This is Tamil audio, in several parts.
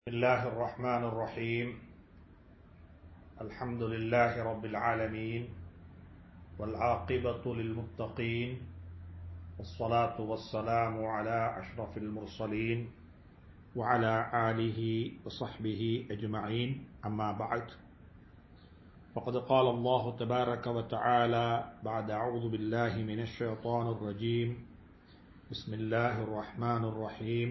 بسم الله الرحمن الرحيم. الحمد لله رب العالمين والعاقبة للمتقين والصلاة والسلام على أشرف المرسلين وعلى آله وصحبه أجمعين. أما بعد، فقد قال الله تبارك وتعالى بعد أعوذ بالله من الشيطان الرجيم. بسم الله الرحمن الرحيم.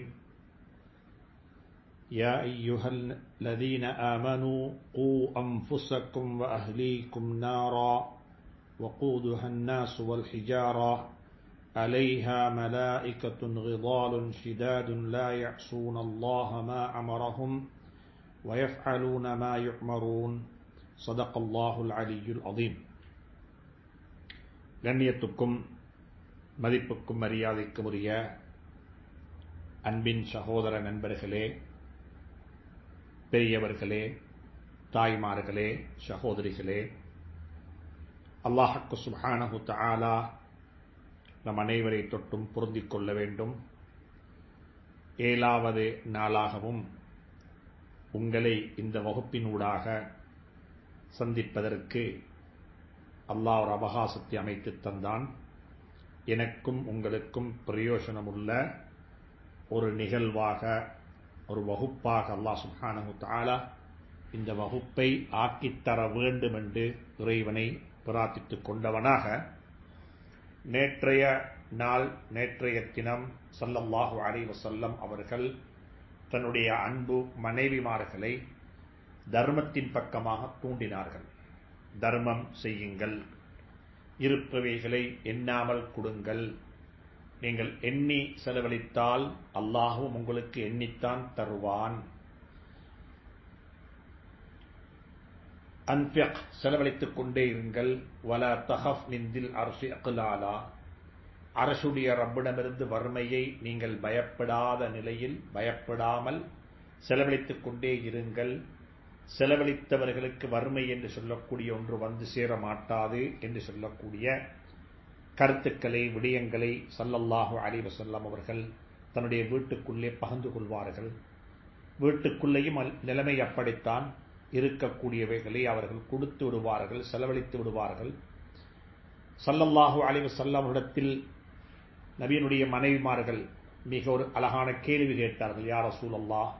يا أيها الذين آمنوا قوا أنفسكم وأهليكم نارا وقودها الناس والحجارة عليها ملائكة غضال شداد لا يعصون الله ما أمرهم ويفعلون ما يؤمرون. صدق الله العلي العظيم. கண்ணியத்துக்கும் மதிப்புக்கும் மரியாதைக்கும் உரிய அன்பின் சகோதர நண்பர்களே, பெரியவர்களே, தாய்மார்களே, சகோதரிகளே, அல்லாஹ்வுக்கு சுப்ஹானஹு தஆலா நம் அனைவரை தொட்டும் பொருந்திக் கொள்ள வேண்டும். 7வது நாளாகவும் உங்களை இந்த வகுப்பினூடாக சந்திப்பதற்கு அல்லாஹ் ஒரு அவகாசத்தை அமைத்து தந்தான். எனக்கும் உங்களுக்கும் பிரயோஜனமுள்ள ஒரு நிகழ்வாக, ஒரு வகுப்பாக அல்லாஹ் சுப்ஹானஹு தஆலா இந்த வகுப்பை ஆக்கித்தர வேண்டும் என்று இறைவனை பிரார்த்தித்துக் கொண்டவனாக, நேற்றைய தினம் ஸல்லல்லாஹு அலைஹி வஸல்லம் அவர்கள் தன்னுடைய அன்பு மனைவிமார்களை தர்மத்தின் பக்கமாக தூண்டினார்கள். தர்மம் செய்யுங்கள், இருப்பவைகளை எண்ணாமல் கொடுங்கள், நீங்கள் எண்ணி செலவழித்தால் அல்லாஹ்வும் உங்களுக்கு எண்ணித்தான் தருவான். அன்ஃபிக், செலவழித்துக் கொண்டே இருங்கள். வலா தஹஃப் மின் தில் அர்ஷி அக்லாலா, அரசுடைய ரப்பிடமிருந்து வறுமையை நீங்கள் பயப்படாத நிலையில், பயப்படாமல் செலவழித்துக் கொண்டே இருங்கள். செலவழித்தவர்களுக்கு வறுமை என்று சொல்லக்கூடிய ஒன்று வந்து சேர மாட்டாது என்று சொல்லக்கூடிய கருத்துக்களை, விடயங்களை ஸல்லல்லாஹு அலைஹி வஸல்லம் அவர்கள் தன்னுடைய வீட்டுக்குள்ளே பகிர்ந்து கொள்வார்கள். வீட்டுக்குள்ளேயும் நிலைமை அப்படித்தான். இருக்கக்கூடியவைகளை அவர்கள் கொடுத்து விடுவார்கள், செலவழித்து விடுவார்கள். ஸல்லல்லாஹு அலைஹி வஸல்லம் இடத்தில் நபியினுடைய மனைவிமார்கள் மிக ஒரு அழகான கேள்வி கேட்டார்கள். யா ரசூலல்லாஹ்,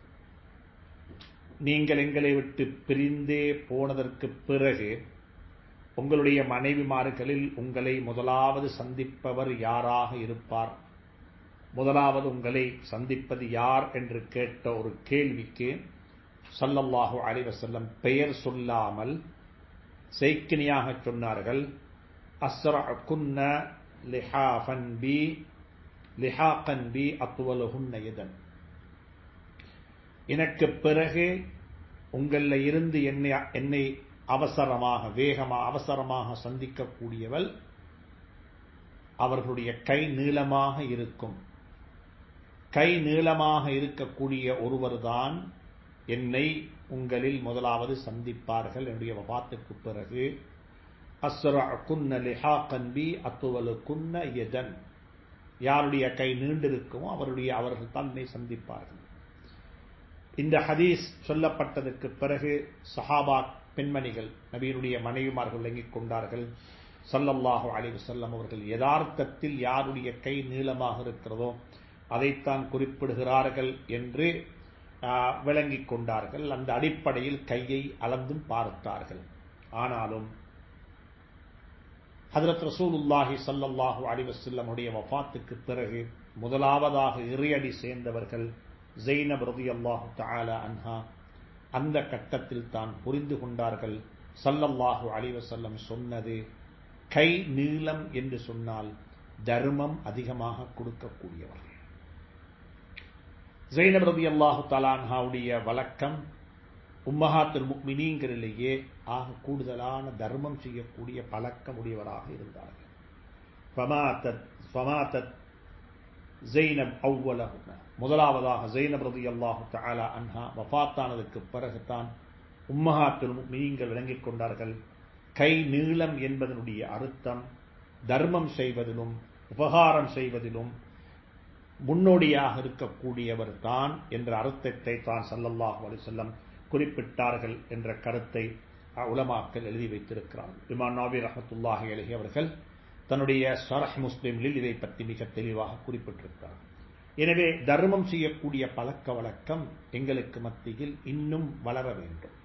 நீங்கள் எங்களை விட்டு பிரிந்தே போனதற்கு பிறகு உங்களுடைய மனைவிமார்களில் உங்களை முதலாவது சந்திப்பவர் யாராக இருப்பார்? முதலாவது உங்களை சந்திப்பது யார் என்று கேட்ட ஒரு கேள்விக்கு ஸல்லல்லாஹு அலைஹி வஸல்லம் பெயர் சொல்லாமல் செய்கினியாக சொன்னார்கள், அஸ்ரஅகுன்ன லிஹாகன் பி அத்வலுஹுன்ன யதன். எனக்கு பிறகு உங்களில் இருந்து என்னை அவசரமாக, அவசரமாக சந்திக்கக்கூடியவள் அவர்களுடைய கை நீளமாக இருக்கும். கை நீளமாக இருக்கக்கூடிய ஒருவர்தான் என்னை உங்களில் முதலாவது சந்திப்பார்கள் என்னுடைய வஃபாத்துக்கு பிறகு. அஸ்ரஅகுன்ன லிஹாகன் பி அத்வலுகுன்ன யதன், யாருடைய கை நீண்டிருக்குமோ அவர்கள் தான் என்னை சந்திப்பார்கள். இந்த ஹதீஸ் சொல்லப்பட்டதற்கு பிறகு சஹாபா பெண்மணிகள், நபியினுடைய மனைவிமார்கள் விளங்கிக் கொண்டார்கள். ஸல்லல்லாஹு அலைஹி வஸல்லம் அவர்கள் யதார்த்தத்தில் யாருடைய கை நீளமாக இருக்கிறதோ அதைத்தான் குறிப்பிடுகிறார்கள் என்று விளங்கிக் கொண்டார்கள். அந்த அடிப்படையில் கையை அளந்தும் பார்த்தார்கள். ஆனாலும் ஹஜ்ரத் ரசூலுல்லாஹி ஸல்லல்லாஹு அலைஹி வஸல்லம் உடைய வஃபாத்துக்கு பிறகு முதலாவதாக இறையடி சேர்ந்தவர்கள் ஸைனப் ரலியல்லாஹு தஆலா அன்ஹா. அந்த கட்டத்தில் தான் புரிந்து கொண்டார்கள் ஸல்லல்லாஹு அலைஹி வஸல்லம் சொன்னது, கை நீளம் என்று சொன்னால் தர்மம் அதிகமாக கொடுக்கக்கூடியவர். ஸைனப் ரலியல்லாஹு தஆலா அன்ஹாவுடைய வழக்கம், உம்மஹாத்துல் முஃமினீன்களிலேயே ஆக கூடுதலான தர்மம் செய்யக்கூடிய பழக்கம் உடையவராக இருந்தார்கள். ஃபமாத்தத் ஸைனப் அவ்வலஹுன்ன, முதலாவதாக ஸைனப் ரலியல்லாஹு தஆலா அன்ஹா வஃபாத்தானதுக்கு பிறகுதான் உம்மஹாத்துல் முஃமினீன்கள் விளங்கிக் கொண்டார்கள், கை நீளம் என்பதனுடைய அர்த்தம் தர்மம் செய்வதிலும் உபகாரம் செய்வதிலும் முன்னோடியாக இருக்கக்கூடியவர் தான் என்ற அர்த்தத்தை தான் ஸல்லல்லாஹு அலைஹி வஸல்லம் குறிப்பிட்டார்கள் என்ற கருத்தை உலமாக்கள் எழுதி வைத்திருக்கிறார்கள். இமாம் நவவி ரஹ்மத்துல்லாஹி அலைஹி அவர்கள் தன்னுடைய ஷரஹ் முஸ்லிமில் இதை பற்றி மிக தெளிவாக குறிப்பிட்டிருக்கிறார். எனவே தர்மம் செய்யக்கூடிய பழக்க வழக்கம் எங்களுக்கு மத்தியில் இன்னும் வளர வேண்டும்.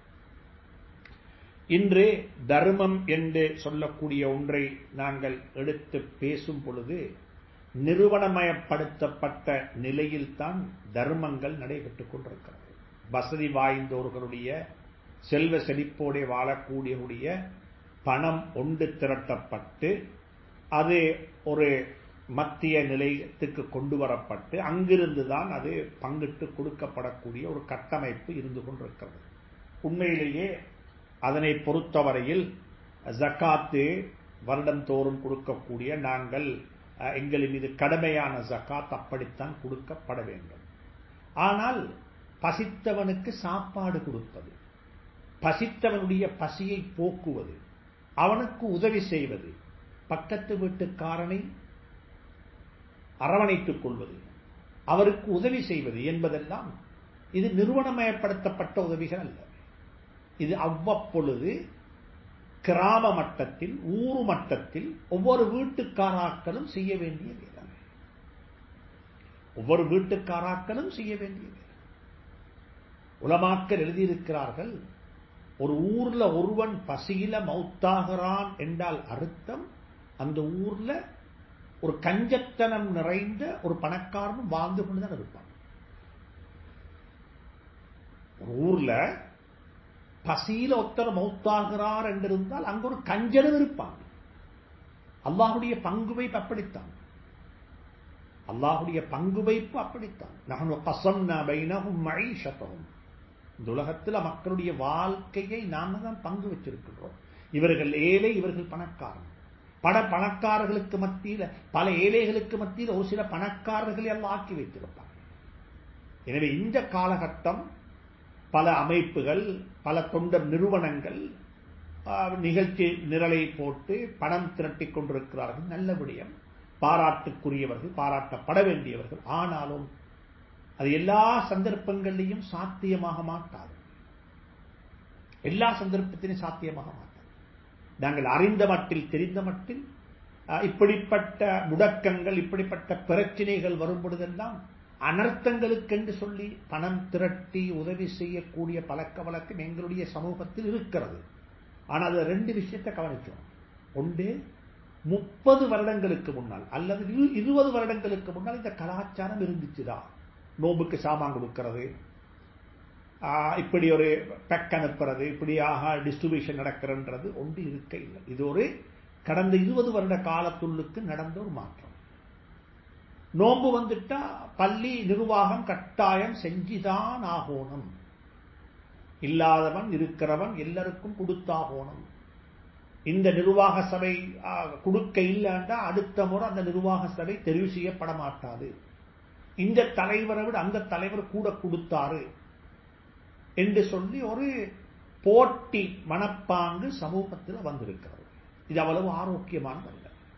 இன்று தர்மம் என்று சொல்லக்கூடிய ஒன்றை நாங்கள் எடுத்து பேசும் பொழுது நிறுவனமயப்படுத்தப்பட்ட நிலையில்தான் தர்மங்கள் நடைபெற்றுக் கொண்டிருக்கிறது. வசதி வாய்ந்தோர்களுடைய செல்வ செழிப்போടെ வாழக்கூடியவுடைய பணம் ஒன்று திரட்டப்பட்டு அது ஒரு மத்திய நிலையத்துக்கு கொண்டு வரப்பட்டு அங்கிருந்துதான் அது பங்கிட்டு கொடுக்கப்படக்கூடிய ஒரு கட்டமைப்பு இருந்து கொண்டிருக்கிறது. உண்மையிலேயே அதனை பொறுத்தவரையில் ஜகாத்து வருடந்தோறும் கொடுக்கக்கூடிய நாங்கள் எங்களின் மீது கடமையான ஜகாத் அப்படித்தான் கொடுக்கப்பட வேண்டும். ஆனால் பசித்தவனுக்கு சாப்பாடு கொடுப்பது, பசித்தவனுடைய பசியை போக்குவது, அவனுக்கு உதவி செய்வது, பக்கத்து வீட்டுக்காரனை அரவணைத்துக் கொள்வது, அவருக்கு உதவி செய்வது என்பதெல்லாம் இது நிறுவனமயப்படுத்தப்பட்ட உதவிகள் அல்ல. இது அவ்வப்பொழுது கிராம மட்டத்தில், ஊர் மட்டத்தில் ஒவ்வொரு வீட்டுக்காராக்களும் செய்ய வேண்டிய வேலை. ஒவ்வொரு வீட்டுக்காராக்களும் செய்ய வேண்டிய வேலை. உலமாக்கள் எழுதியிருக்கிறார்கள், ஒரு ஊர்ல ஒருவன் பசியில மௌத்தாகிறான் என்றால் அர்த்தம் அந்த ஊர்ல ஒரு கஞ்சத்தனம் நிறைந்த ஒரு பணக்காரனும் வாழ்ந்து கொண்டுதான் இருப்பான். ஒரு ஊர்ல பசியில ஒருத்தர் மௌத்தாகிறார் என்றிருந்தால் அங்க ஒரு கஞ்சனும் இருப்பான். அல்லாஹுடைய பங்கு வைப்பு அப்படித்தான். அல்லாஹுடைய பங்கு வைப்பு அப்படித்தான். நஹ்னு கஸம்னா பைனஹும் மஈஷத்தஹும். இந்த உலகத்தில் மக்களுடைய வாழ்க்கையை நாம தான் பங்கு வச்சிருக்கிறோம். இவர்கள் ஏழை, இவர்கள் பணக்காரன். பல பணக்காரர்களுக்கு மத்தியில், பல ஏழைகளுக்கு மத்தியில் ஒரு சில பணக்காரர்களை எல்லாம் ஆக்கி வைத்திருப்பாங்க. எனவே இந்த காலகட்டம் பல அமைப்புகள், பல தொண்டர் நிறுவனங்கள் நிகழ்ச்சி நிரலை போட்டு பணம் திரட்டிக் கொண்டிருக்கிறார்கள். நல்ல விடயம், பாராட்டுக்குரியவர்கள், பாராட்டப்பட வேண்டியவர்கள். ஆனாலும் அது எல்லா சந்தர்ப்பங்களிலும் சாத்தியமாக மாட்டாது. எல்லா சந்தர்ப்பத்திலும் சாத்தியமாக மாட்டாது. நாங்கள் அறிந்த மட்டில், தெரிந்த மட்டில் இப்படிப்பட்ட முடக்கங்கள், இப்படிப்பட்ட பிரச்சனைகள் வரும் பொழுதெல்லாம் அனர்த்தங்களுக்கென்று சொல்லி பணம் திரட்டி உதவி செய்யக்கூடிய பழக்க வழக்கம் எங்களுடைய சமூகத்தில் இருக்கிறது. ஆனால் அது ரெண்டு விஷயத்தை கவனிச்சோம். ஒன்று, 30 வருடங்களுக்கு முன்னால் அல்லது 20 வருடங்களுக்கு முன்னால் இந்த கலாச்சாரம் இருந்துச்சுதான். நோம்புக்கு சாமான் கொடுக்கிறது, இப்படி ஒரு பேக் அனுப்புறது, இப்படியாக டிஸ்ட்ரிபியூஷன் நடக்கிறது ஒன்று இருக்க இல்லை. இது ஒரு கடந்த 20 வருட காலத்துள்ளுக்கு நடந்த ஒரு மாற்றம். நோம்பு வந்துட்டா பள்ளி நிர்வாகம் கட்டாயம் செஞ்சுதான் ஆகணும். இல்லாதவன் இருக்கிறவன் எல்லாருக்கும் கொடுத்தாகணும். இந்த நிர்வாக சபை கொடுக்க இல்லைன்னா அடுத்த முறை அந்த நிர்வாக சபை தெரிவு செய்யப்பட மாட்டாது. இந்த தலைவரை விட அந்த தலைவர் கூட கொடுத்தாரு என்று சொல்லி ஒரு போட்டி மனப்பாங்கு சமூகத்தில் வந்திருக்கிறது. இது அவ்வளவு ஆரோக்கியமானதல்ல,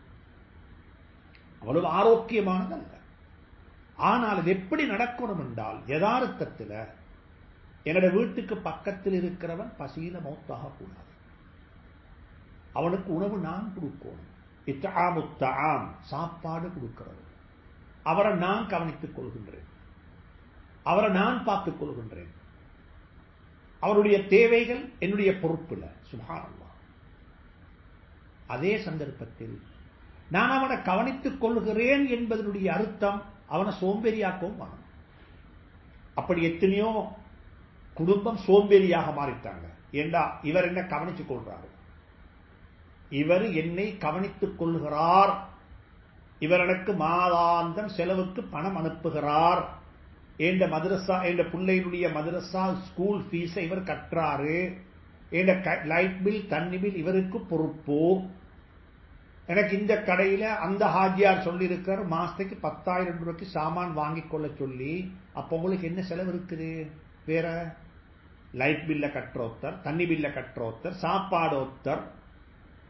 அவ்வளவு ஆரோக்கியமானதல்ல. ஆனால் இது எப்படி நடக்கணும் என்றால், யதார்த்தத்தில் என்னோட வீட்டுக்கு பக்கத்தில் இருக்கிறவன் பசியில மௌத்தாக கூடாது. அவனுக்கு உணவு நான் கொடுக்கணும். இத்ஆமுத்தஆம், சாப்பாடு கொடுக்கிறது. அவரை நான் கவனித்துக் கொள்கின்றேன், அவரை நான் பார்த்துக் கொள்கின்றேன். அவருடைய தேவைகள் என்னுடைய பொறுப்புல. சுப்ஹானல்லாஹ். அதே சந்தர்ப்பத்தில் நான் அவனை கவனித்துக் கொள்கிறேன் என்பதனுடைய அர்த்தம் அவனை சோம்பேறியாக்கவும் வேணும். அப்படி எத்தனையோ குடும்பம் சோம்பேறியாக மாறிட்டாங்க. ஏண்டா இவர் என்ன கவனித்துக் கொள்றாரு, இவர் என்னை கவனித்துக் கொள்கிறார், இவர் எனக்கு மாதாந்தம் செலவுக்கு பணம் அனுப்புகிறார், என்ற மதரசா, என்ற பிள்ளைகளுடைய மதரசா ஸ்கூல் ஃபீஸை இவர் கட்டுறாரு, என்ற லைட் பில் தண்ணி பில் இவருக்கு பொறுப்பு, எனக்கு இந்த கடையில அந்த ஹாஜியார் சொல்லி இருக்கிற மாசத்துக்கு 10,000 ரூபாய்க்கு சாமான் வாங்கிக் கொள்ள சொல்லி. அப்ப உங்களுக்கு என்ன செலவு இருக்குது? வேற லைட் பில்ல கட்டுற ஒருத்தர், தண்ணி பில்ல கட்டுற ஒருத்தர், சாப்பாடு ஒருத்தர்,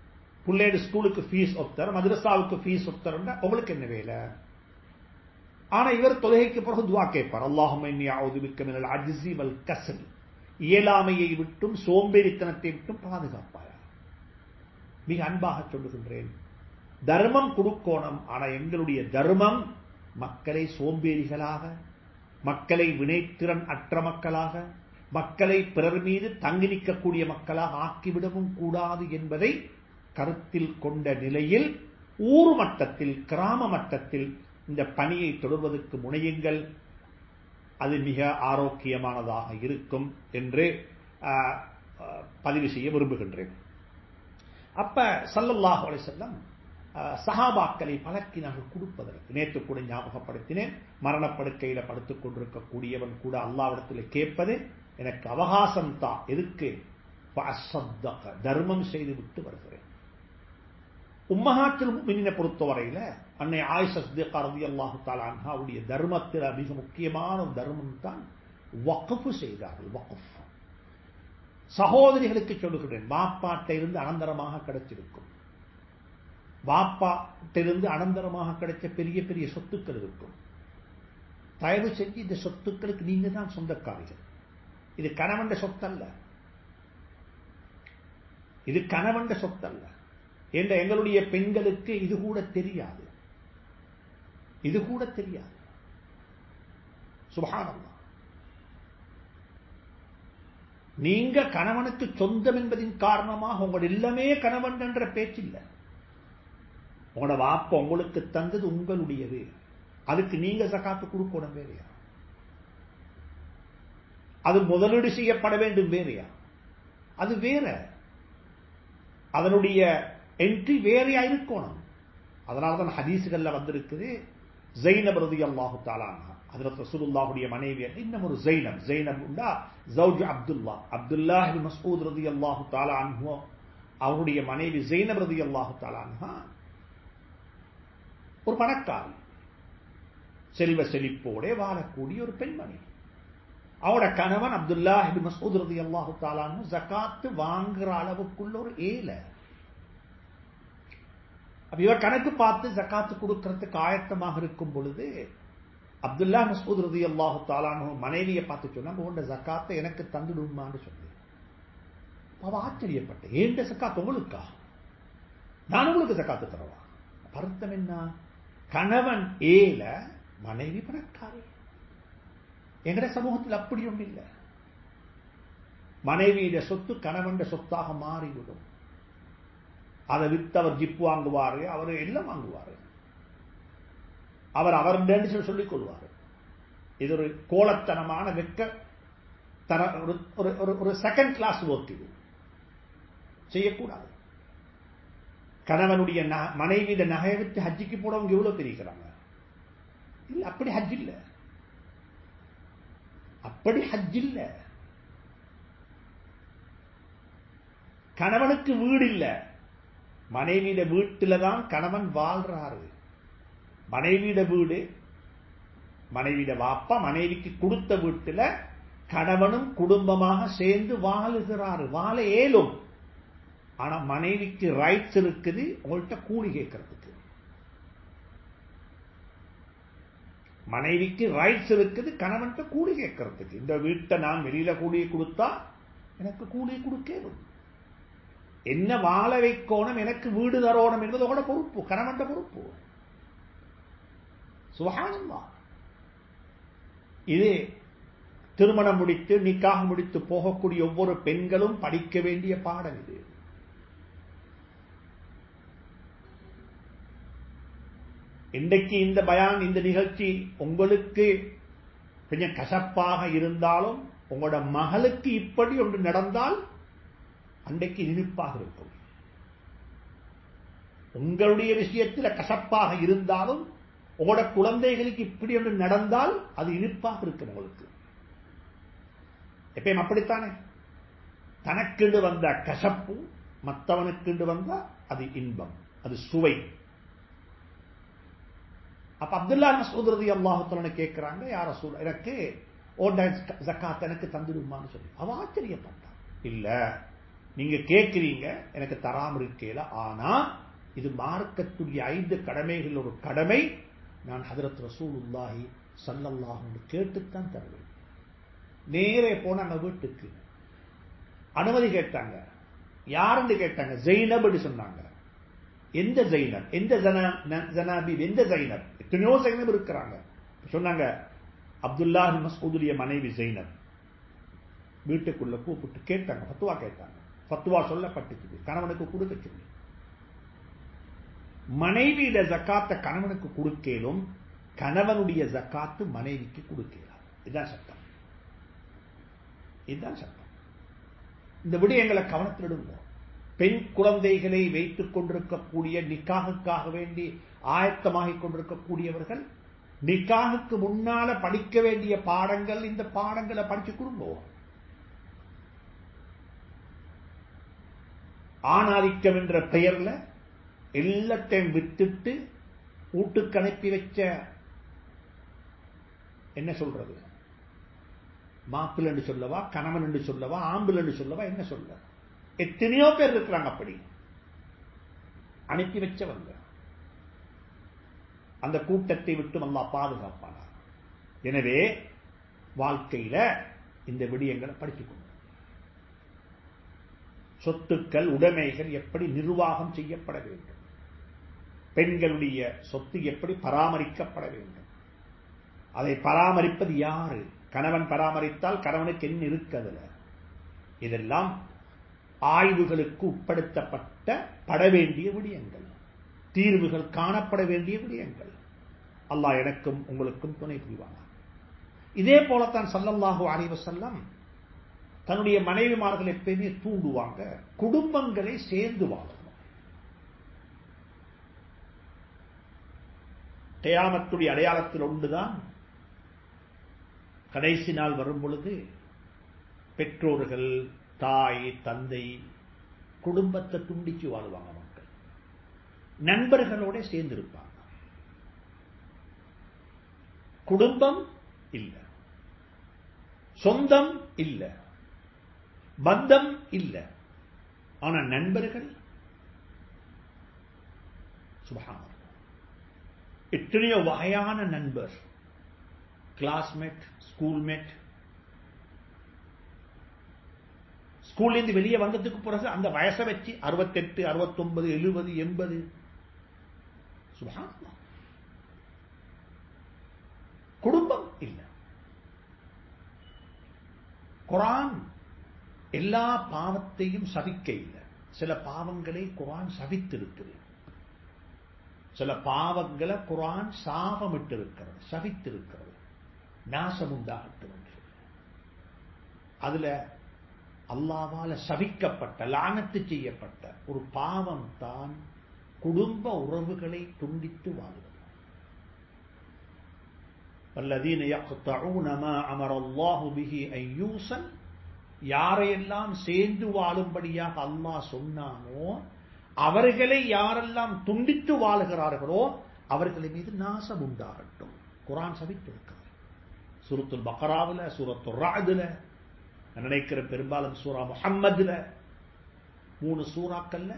பிள்ளையோட ஸ்கூலுக்கு ஃபீஸ் ஒருத்தர், மதரசாவுக்கு ஃபீஸ் ஒருத்தர், உங்களுக்கு என்ன வேலை? ஆனா இவர் தொழுகைக்கு பிறகு துஆ கேட்பார், அல்லாஹும்ம இன்னி அஊது பிக்க மினல் அஜ்ஸி வல் கஸ்ல், இயலாமையை விட்டும் சோம்பேறித்தனத்தை விட்டும் பாதுகாப்பாயா. மிக அன்பாக சொல்லுகின்றேன், தர்மம் கொடுக்கோணம். ஆனா எங்களுடைய தர்மம் மக்களை சோம்பேறிகளாக, மக்களை வினைத்திறன் அற்ற மக்களாக, மக்களை பிறர் மீது தங்கி நிற்கக்கூடிய மக்களாக ஆக்கிவிடவும் கூடாது என்பதை கருத்தில் கொண்ட நிலையில் ஊர் மட்டத்தில், கிராம மட்டத்தில் இந்த பணியை தொடர்வதற்கு முனையுங்கள். அது மிக ஆரோக்கியமானதாக இருக்கும் என்று பதிவு செய்ய விரும்புகின்றேன். அப்ப ஸல்லல்லாஹு அலைஹி வஸல்லம் சஹாபாக்களை பழக்கினார்கள் கொடுப்பதற்கு. நேற்று கூட ஞாபகப்படுத்தினேன், மரணப்படுக்கையில படுத்துக் கொண்டிருக்கக்கூடியவன் கூட அல்லாஹ்விடத்தில் கேட்பது, எனக்கு அவகாசம் தா. எதுக்கு? தர்மம் செய்து விட்டு வருகிறேன். உம்மஹாத்துல் முஃமினீன பொறுத்தவரையில அன்னை ஆயிஷா சித்திகா ரலியல்லாஹு தஆலா அன்ஹாவுடைய தர்மத்தில் மிக முக்கியமான தர்மம் தான் வக்ஃப் செய்தார்கள். வக்ஃப் சகோதரிகளுக்கு சொல்லுகிறேன், வாப்பாட்டிலிருந்து அனந்தரமாக கிடைச்சிருக்கும். வாப்பாட்டிலிருந்து அனந்தரமாக கிடைச்ச பெரிய பெரிய சொத்துக்கள் இருக்கும். தயவு செஞ்சு இந்த சொத்துக்களுக்கு நீங்க தான் சொந்தக்காரிகள். இது கணவன் சொத்தல்ல, இது கணவன் சொத்தல்ல என்ற எங்களுடைய பெண்களுக்கு இது கூட தெரியாது, இது கூட தெரியாது. சுப்ஹானல்லாஹ். நீங்க கணவனுக்கு சொந்தம் என்பதின் காரணமாக உங்கள் எல்லாமே கணவன் என்ற பேச்சு இல்லை. உங்களோட வாப்பா உங்களுக்கு தந்தது உங்களுடையது, அதுக்கு நீங்க ஜகாத்து கொடுக்கணும் வேறையா? அது முதலீடு செய்யப்பட வேண்டும் வேறையா? அது வேற, அதனுடைய என்ட்ரி வேறையா இருக்கணும். அதனால்தான் ஹதீஸ்கள்ல வந்திருக்குது, ஸைனப் ரலியல்லாஹு தஆலா அன்ஹா ஹஜ்ரத் ரசூலுல்லாஹுடைய மனைவி. இன்னும் ஒரு ஸைனப், ஸைனப் உண்டா ஜௌஜ் அப்துல்லா, அப்துல்லாஹ் இப்னு மஸ்ஊத் ரலியல்லாஹு தஆலா அன்ஹு அவருடைய மனைவி ஸைனப் ரலியல்லாஹு தஆலா அன்ஹா ஒரு பணக்காரி, செல்வ செழிப்போட வாழக்கூடிய ஒரு பெண்மணி. அவரோட கணவன் அப்துல்லாஹ் இப்னு மஸ்ஊத் ரலியல்லாஹு தஆலா அன்ஹு ஜகாத் வாங்குற அளவுக்குள்ள ஒரு ஏழை. இவர் கணக்கு பார்த்து ஜகாத்து கொடுக்கிறதுக்கு ஆயத்தமாக இருக்கும் பொழுது அப்துல்லாஹ் மஸ்ஊத் ரலியல்லாஹு தஆலா அன்ஹு மனைவியை பார்த்து சொன்னாங்க, உங்க ஜகாத்தை எனக்கு தந்துடுமான்னு சொல்லி. அவ ஆச்சரியப்பட்டேன், ஏண்ட ஜகாத் உங்களுக்கா? நான் உங்களுக்கு ஜகாத்து தரவா? அர்த்தம் என்ன? கணவன் ஏழை, மனைவி பணக்காரி. எங்கட சமூகத்தில் அப்படி ஒன்றும் இல்லை. மனைவியுடைய சொத்து கணவன் சொத்தாக மாறிவிடும். அதை வித்து அவர் ஜிப் வாங்குவாரு, அவர் எல்லாம் வாங்குவாரு, அவர் அவர் சொல்லிக் கொள்வார். இது ஒரு கோலத்தனமான வெக்க ஒரு செகண்ட் கிளாஸ் ஒர்க். இது செய்யக்கூடாது. கணவனுடைய மனைவியுடைய நகையை விட்டு ஹஜ்ஜிக்கு போனவங்க எவ்வளவு தெரிவிக்கிறாங்க? இல்ல, அப்படி ஹஜ் இல்ல, அப்படி ஹஜ் இல்ல. கணவனுக்கு வீடு இல்ல, மனைவியிட வீட்டில தான் கணவன் வாழ்றாரு. மனைவியிட வீடு, மனைவியிட வாப்பா மனைவிக்கு கொடுத்த வீட்டில கணவனும் குடும்பமாக சேர்ந்து வாழுகிறாரு. வாழ ஏலும். ஆனா மனைவிக்கு ரைட்ஸ் இருக்குது உங்கள்கிட்ட கூலி கேட்கறதுக்கு. மனைவிக்கு ரைட்ஸ் இருக்குது கணவன்கிட்ட கூலி கேட்கறதுக்கு. இந்த வீட்டை நான் வெளியில கூலி கொடுத்தா எனக்கு கூலி கொடுக்கணும், என்ன வாழ வைக்கணும், எனக்கு வீடு தரணும் என்பது உங்களோட பொறுப்பு, கணவன் பொறுப்பு. சுப்ஹானல்லாஹ். இது திருமணம் முடித்து நிக்காஹ் முடித்து போகக்கூடிய ஒவ்வொரு பெண்களும் படிக்க வேண்டிய பாடம். இது இன்றைக்கு இந்த பயான், இந்த நிகழ்ச்சி உங்களுக்கு கொஞ்சம் கசப்பாக இருந்தாலும் உங்களோட மகளுக்கு இப்படி ஒன்று நடந்தால் அன்றைக்கு இனிப்பாக இருக்கும். உங்களுடைய விஷயத்தில் கசப்பாக இருந்தாலும் உங்களோட குழந்தைகளுக்கு இப்படி ஒன்று நடந்தால் அது இனிப்பாக இருக்கும் உங்களுக்கு. எப்பயும் அப்படித்தானே? தனக்கு வந்த கசப்பு மற்றவனுக்கு வந்தா அது இன்பம், அது சுவை. அப்ப அப்துல்லாஹ் மஸ்ஊத் ரலியல்லாஹு தஆலா கேட்கிறாங்க, யா ரசூல், எனக்கு ஜகாத் எனக்கு தந்துடுமான்னு சொல்லி. அவ ஆச்சரியப்பட்டான். இல்ல, நீங்க கேட்கிறீங்க, எனக்கு தராம இருக்கல. ஆனா இது மார்க்கத்துடைய 5 கடமைகள் ஒரு கடமை. நான் ஹஜ்ரத் ரசூலுல்லாஹி ஸல்லல்லாஹு அலைஹி வஸல்லம் கேட்டுத்தான் தருவேன். நேரே போனாங்க வீட்டுக்கு, அனுமதி கேட்டாங்க. யாருன்னு கேட்டாங்க, ஜைனப் சொன்னாங்க. எந்த ஜைனப், எந்த ஜனாபி, எந்த ஜைனப்? எத்தனையோ ஜைனப் இருக்கிறாங்க. சொன்னாங்க அப்துல்லாஹ் பின் மஸ்ஊதுடைய மனைவி ஜைனப். வீட்டுக்குள்ள கூப்பிட்டு கேட்டாங்க, ஃபத்வா கேட்டாங்க. ஃபத்வா சொல்லப்பட்டுச்சு, கணவனுக்கு கொடுக்க சொல்லி. மனைவியிட ஜக்காத்தை கணவனுக்கு கொடுக்கலும், கணவனுடைய ஜக்காத்து மனைவிக்கு கொடுக்கலாம். இதுதான் சட்டம், இதுதான் சட்டம். இந்த விடயங்களை கவனத்தில் இடுங்க. பெண் குழந்தைகளை வைத்துக் கொண்டிருக்கக்கூடிய, நிக்காஹுக்காக வேண்டி ஆயத்தமாகிக் கொண்டிருக்கக்கூடியவர்கள் நிக்காஹுக்கு முன்னால படிக்க வேண்டிய பாடங்கள், இந்த பாடங்களை படிச்சு கொடுங்க. ஆணாதிக்கம் என்ற பெயர்ல எல்லாத்தையும் விட்டுட்டு வீட்டுக்கு அனுப்பி வச்ச, என்ன சொல்றது, மாப்பிள் என்று சொல்லவா, கணவன் என்று சொல்லவா, ஆம்பிள் என்று சொல்லவா, என்ன சொல்ல, எத்தனையோ பேர் இருக்கிறாங்க. அப்படி அனுப்பி வச்சவங்க. அந்த கூட்டத்தை விட்டு அல்லாஹ் பாதுகாப்பானார். எனவே வாழ்க்கையில இந்த விடயங்களை படித்துக்கொண்டு, சொத்துக்கள், உடைமைகள் எப்படி நிர்வாகம் செய்யப்பட வேண்டும், பெண்களுடைய சொத்து எப்படி பராமரிக்கப்பட வேண்டும், அதை பராமரிப்பது யாரு, கணவன் பராமரித்தால் கணவனுக்கு என்ன இருக்கிறதுல, இதெல்லாம் ஆய்வுகளுக்கு உட்படுத்தப்பட்ட பட வேண்டிய விடயங்கள், தீர்வுகள் காணப்பட வேண்டிய விடயங்கள். அல்லாஹ் எனக்கும் உங்களுக்கும் துணை புரிவாங்க. இதே போலத்தான் ஸல்லல்லாஹு அலைஹி வஸல்லம் தன்னுடைய மனைவிமார்கள் எப்பயுமே தூண்டுவாங்க, குடும்பங்களை சேர்ந்து வாழணும். கியாமத்துடைய அடையாளத்தில் ஒன்றுதான், கடைசி நாள் வரும் பொழுது பெற்றோர்கள், தாய், தந்தை, குடும்பத்தை துண்டிச்சு வாழ்வாங்க. மக்கள் நண்பர்களோட சேர்ந்து இருப்பாங்க. குடும்பம் இல்ல, சொந்தம் இல்ல, பந்தம் இல்ல, ஆனா நண்பர்கள் சுப்ஹானல்லாஹ். எத்தனையோ வகையான நண்பர், கிளாஸ்மேட், ஸ்கூல்மேட். ஸ்கூல்ல இருந்து வெளியே வந்ததுக்கு பிறகு அந்த வயசை வச்சு 68, 69, 70, 80. சுப்ஹானல்லாஹ். குடும்பம் இல்ல. குர்ஆன் எல்லா பாவத்தையும் சபிக்க இல்லை. சில பாவங்களை குர்ஆன் சபித்திருக்கிறது, சில பாவங்களை குர்ஆன் சாபமிட்டு இருக்கிறது, சபித்திருக்கிறது, நாசம் உண்டாகட்டும் என்று. அதுல அல்லாஹ்வால சபிக்கப்பட்ட, லானத்து செய்யப்பட்ட ஒரு பாவம் தான் குடும்ப உறவுகளை துண்டித்து வாழ்வது. வல்லதீன யக்தஊன மா அமரல்லாஹு பிஹி அன் யூஸல், யாரையெல்லாம் சேர்ந்து வாழும்படியாக அல்லாஹ் சொன்னானோ அவர்களை யாரெல்லாம் துண்டித்து வாழுகிறார்களோ அவர்களை மீது நாசம் உண்டாகட்டும். குர்ஆன் சபித்திருக்கிறது. சூரத்துல் பக்ராவுல, சூரத்துர் ரஅதுல, நினைக்கிற பெரும்பாலும் சூரா முஹம்மதுல, 3 சூறாக்கள்ல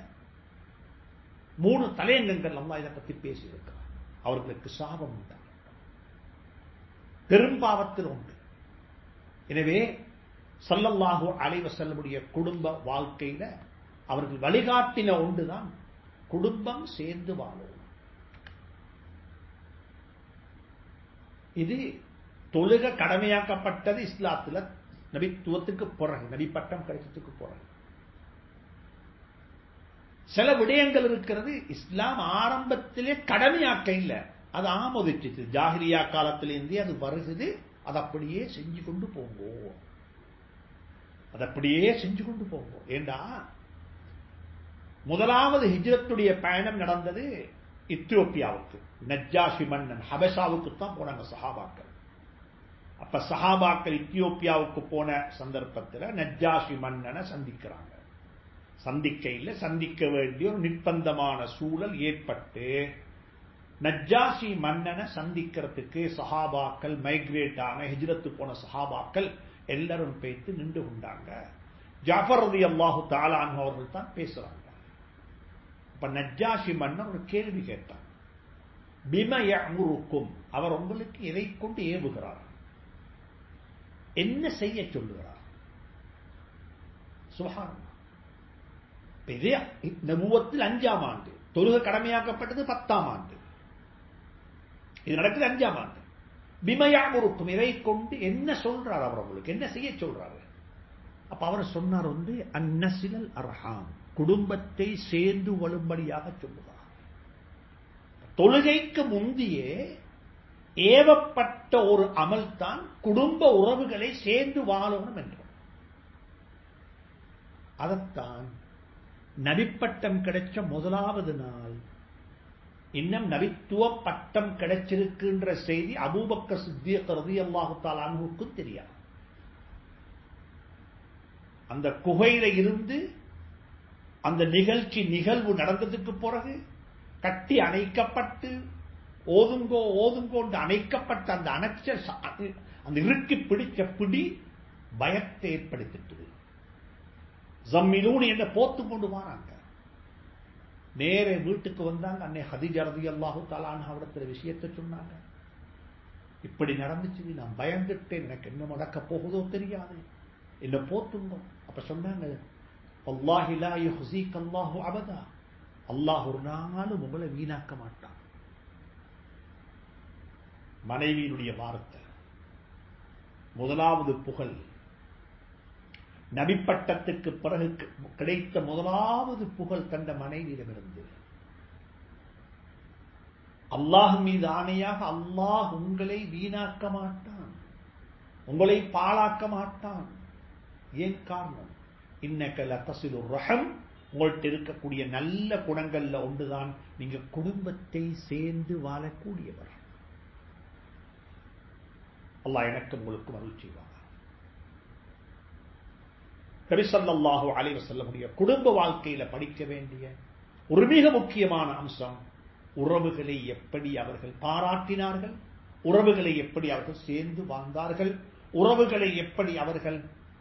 3 தலையங்கங்கள் அல்லாஹ் இதை பத்தி பேசி இருக்கிறார். அவர்களுக்கு சாபம் உண்டாகட்டும், பெரும்பாவத்தில் உண்டு. எனவே ஸல்லல்லாஹு அலைஹி வஸல்லமுடைய குடும்ப வாழ்க்கையில அவர்கள் வழிகாட்டின ஒன்றுதான் குடும்பம் சேர்ந்து வாழும். இது தொழுக கடமையாக்கப்பட்டது இஸ்லாத்துல நபித்துவத்துக்கு பிறகு, நபி பட்டம் கிடைச்சதுக்கு பிறகு. சில விடயங்கள் இருக்கிறது இஸ்லாம் ஆரம்பத்திலே கடமையாக்க இல்லை, அது ஆமோதிச்சு. ஜாஹிலியா காலத்திலிருந்தே அது வருகிறது, அது அப்படியே செஞ்சு கொண்டு போங்கோ, அது அப்படியே செஞ்சு கொண்டு போங்கோ. ஏண்டா முதலாவது ஹிஜ்ரத்துடைய பயணம் நடந்தது இத்தியோப்பியாவுக்கு, நஜ்ஜாஷி மன்னன் ஹபஷாவுக்கு தான் போனாங்க சஹாபாக்கள். அப்ப சஹாபாக்கள் இத்தியோப்பியாவுக்கு போன சந்தர்ப்பத்தில் நஜ்ஜாஷி மன்னனை சந்திக்கிறாங்க. சந்திக்கையில் சந்திக்க வேண்டிய ஒரு நிர்பந்தமான சூழல் ஏற்பட்டு நஜ்ஜாஷி மன்னனை சந்திக்கிறதுக்கு சஹாபாக்கள், மைக்ரேட் ஆன ஹிஜ்ரத்து போன சஹாபாக்கள் எல்லாரும் பேத்து நின்று கொண்டாங்க. ஜாஃபர் ரலியல்லாஹு தஆலா அன்ஹு அவர்கள் தான் பேசுறாங்க. அப்ப நஜ்ஜாஷி மன்னன் ஒரு கேள்வி கேட்டான். பிம யஅமுருக்கும், அவர் உங்களுக்கு எதை கொண்டு ஏவுகிறார், என்ன செய்ய சொல்லுகிறார். சுப்ஹானல்லாஹ். இது நபுவத்தில் 5ஆம் ஆண்டு, தொழுகை கடமையாக்கப்பட்டது 10ஆம் ஆண்டு, இது நடக்குது 5ஆம் ஆண்டு. பிம யஅமுருக்கும், இதை கொண்டு என்ன சொல்றார், அவர் உங்களுக்கு என்ன செய்ய சொல்றாரு. அப்ப அவர் சொன்னார் அன்னசிலல் அர்ஹாம், குடும்பத்தை சேர்ந்து வழும்படியாக சொல்லுவார். தொழுகைக்கு முந்தியே ஏவப்பட்ட ஒரு அமல் தான் குடும்ப உறவுகளை சேர்ந்து வாழணும் என்று. அதத்தான் நபிப்பட்டம் கிடைச்ச முதலாவது நாள், இன்னும் நபித்துவ பட்டம் கிடைச்சிருக்கின்ற செய்தி அபூபக்கர் சித்தீக் ரலியல்லாஹு தஆலா அன்ஹுக்கு தெரியாது. அந்த குகையில இருந்து அந்த நிகழ்வு நடந்ததுக்கு பிறகு கட்டி அணைக்கப்பட்டு ஓதுங்கோ ஓதுங்கோ அணைக்கப்பட்ட அந்த அந்த இறுக்கி பிடிச்ச பிடி பயத்தை ஏற்படுத்திட்டு ஜம்மிலூனி என்ற போத்து கொண்டு வராங்க. நேரே வீட்டுக்கு வந்தாங்க. அன்னை ஹதீஜா ரலியல்லாஹு தஆலா அன்ஹா அவரிடத்துல விஷயத்தை சொன்னாங்க. இப்படி நடந்துச்சு, நான் பயந்துட்டேன், எனக்கு என்ன நடக்க போகுதோ தெரியாது, என்ன போத்துங்க. அப்ப சொன்னாங்க, வல்லாஹி லா யுஹ்ஸீக அல்லாஹு அபதா, அல்லாஹ் ஒரு நாளும் உங்களை வீணாக்க மாட்டான். மனைவியினுடைய வார்த்தை, முதலாவது புகழ், நபிப்பட்டத்துக்கு பிறகு கிடைத்த முதலாவது புகழ் கண்ட மனைவியிடமிருந்து. அல்லாஹ் மீது ஆணையாக, அல்லாஹ் உங்களை வீணாக்க மாட்டான், உங்களை பாழாக்க மாட்டான். ஏன் காரணம்? இன்னக லதஸிலுர் ரஹம், உங்கள்கிட்ட இருக்கக்கூடிய நல்ல குணங்கள்ல ஒன்றுதான் நீங்க குடும்பத்தை சேர்ந்து வாழக்கூடியவர். அல்லாஹ் எனக்கு உங்களுக்கு அருள் செய்வார். நபி ஸல்லல்லாஹு அலைஹி வஸல்லம் குடும்ப வாழ்க்கையில படிக்க வேண்டிய ஒரு மிக முக்கியமான அம்சம், உறவுகளை எப்படி அவர்கள் பாராட்டினார்கள், உறவுகளை எப்படி அவர்கள் சேர்ந்து வாழ்ந்தார்கள், உறவுகளை எப்படி அவர்கள்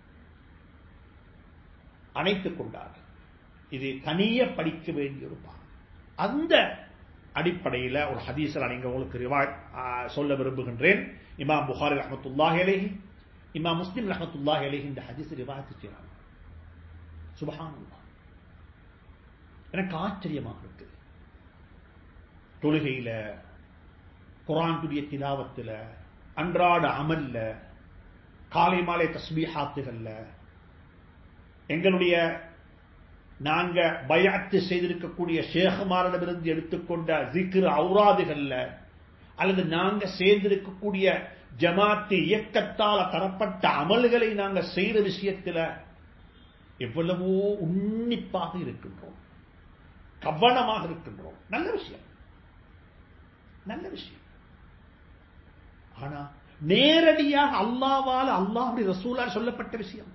அணைத்துக் கொண்டார்கள். இது தனிய படிக்க வேண்டிய ஒரு பாடம். அந்த அடிப்படையில் ஒரு ஹதீஸை நீங்க உங்களுக்கு சொல்ல விரும்புகின்றேன். இமாம் புகாரி ரஹ்மத்துல்லாஹி அலைஹி, இமாம் முஸ்லிம் ரஹ்மத்துல்லாஹி அலைஹி இந்த ஹதீஸ் ரிவாயத் செய்றாங்க. சுப்ஹானல்லாஹ், எனக்கு ஆச்சரியமாக இருக்கு. தொழுகையில, குர்ஆனுடைய திலாவத்துல, அன்றாட அமல்ல, காலை மாலை தஸ்பீஹாத்துகள்ல, எங்களுடைய நாங்க பைஅத் செய்திருக்கக்கூடிய ஷேഖ்மாரிடமிருந்து எடுத்துக்கொண்ட zikr ஔராதுகள்ல, அல்லது நாங்க சேர்ந்திருக்கக்கூடிய ஜமாத்தி இயக்கத்தால் தரப்பட்ட அமல்களை நாங்க செய்த விஷயத்துல எவ்வளவோ உன்னிப்பாக இருக்கின்றோம், கவனமாக இருக்கின்றோம். நல்ல விஷயம், நல்ல விஷயம். ஆனா நேரடியாக அல்லாஹ்வால, அல்லாஹ்வுடைய ரசூலால் சொல்லப்பட்ட விஷயம்,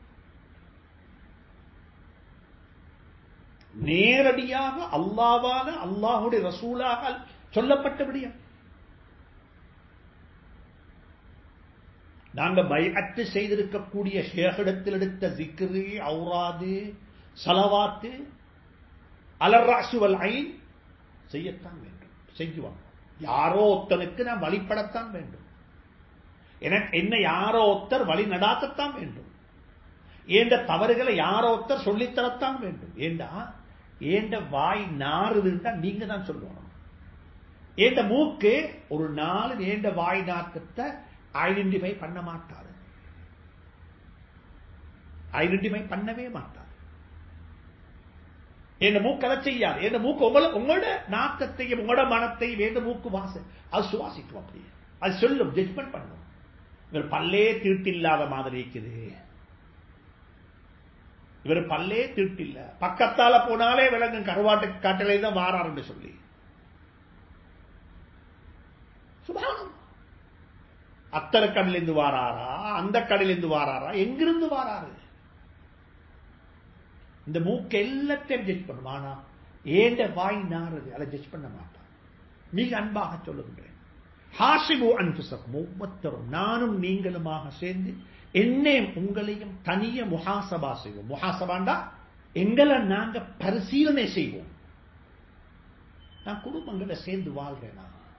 நேரடியாக அல்லாஹ்வால, அல்லாஹ்வுடைய ரசூலாக சொல்லப்பட்ட விடயம். நாங்க பைஅத் செய்திருக்கக்கூடிய ஷேഖிடத்தில் எடுத்த zikr ஔராது ஸலவாத் அலர் ரஅஸ் வல் ஐன் செய்யத்தான் வேண்டும், செய்வாங்க. யாரோ ஒருத்தனுக்கு நான் வழிபடத்தான் வேண்டும், என்ன யாரோ ஒருத்தர் வழி நடாத்தத்தான் வேண்டும், ஏண்ட தவறுகளை யாரோ ஒருத்தர் சொல்லித்தரத்தான் வேண்டும். ஏண்டா ஏண்ட வாய் நாறுதுன்னா நீங்க தான் சொல்லணும். ஏண்ட மூக்கு ஒரு நாள் ஏண்ட வாய் நாக்கத்தை ஐடென்டிஃபை பண்ண மாட்டாரு, ஐடென்டிஃபை பண்ணவே மாட்டார். என் மூக்கு அதை செய்யாது. என் மூக்கு உங்களோட நாக்கத்தையும் உங்களோட மனத்தையும் எந்த மூக்கு அது சுவாசிக்கும், அப்படியே அது சொல்லும், ஜட்ஜ்மெண்ட் பண்ணும். இவர் பல்லே தீட்டில்லாத மாதிரி இருக்குது, இவர் பல்லே தீட்டில்ல, பக்கத்தால போனாலே விலங்கும் கருவாட்டு காட்டலை தான் வாராருன்னு சொல்லி. சுபானம், அத்தனை கடலிருந்து வாராரா, அந்த கடலிருந்து வாராரா, எங்கிருந்து வாராரு? இந்த மூக்கு எல்லாத்தையும் ஜட்ஜ் பண்ணும். ஆனா ஏண்ட வாய் நாறுது, அதை ஜட்ஜ் பண்ண மாட்டான். மிக அன்பாக சொல்லுகின்றேன், ஹாசிபு அன்ஃபுஸக்கும், ஒவ்வொருத்தரும் நானும் நீங்களுமாக சேர்ந்து என்னையும் உங்களையும் தனிய முஹாசபா செய்வோம். முஹாசபாண்டா எங்களை நாங்க பரிசீலனை செய்வோம். நான் குடும்பங்களை சேர்ந்து வாழ்றேனா,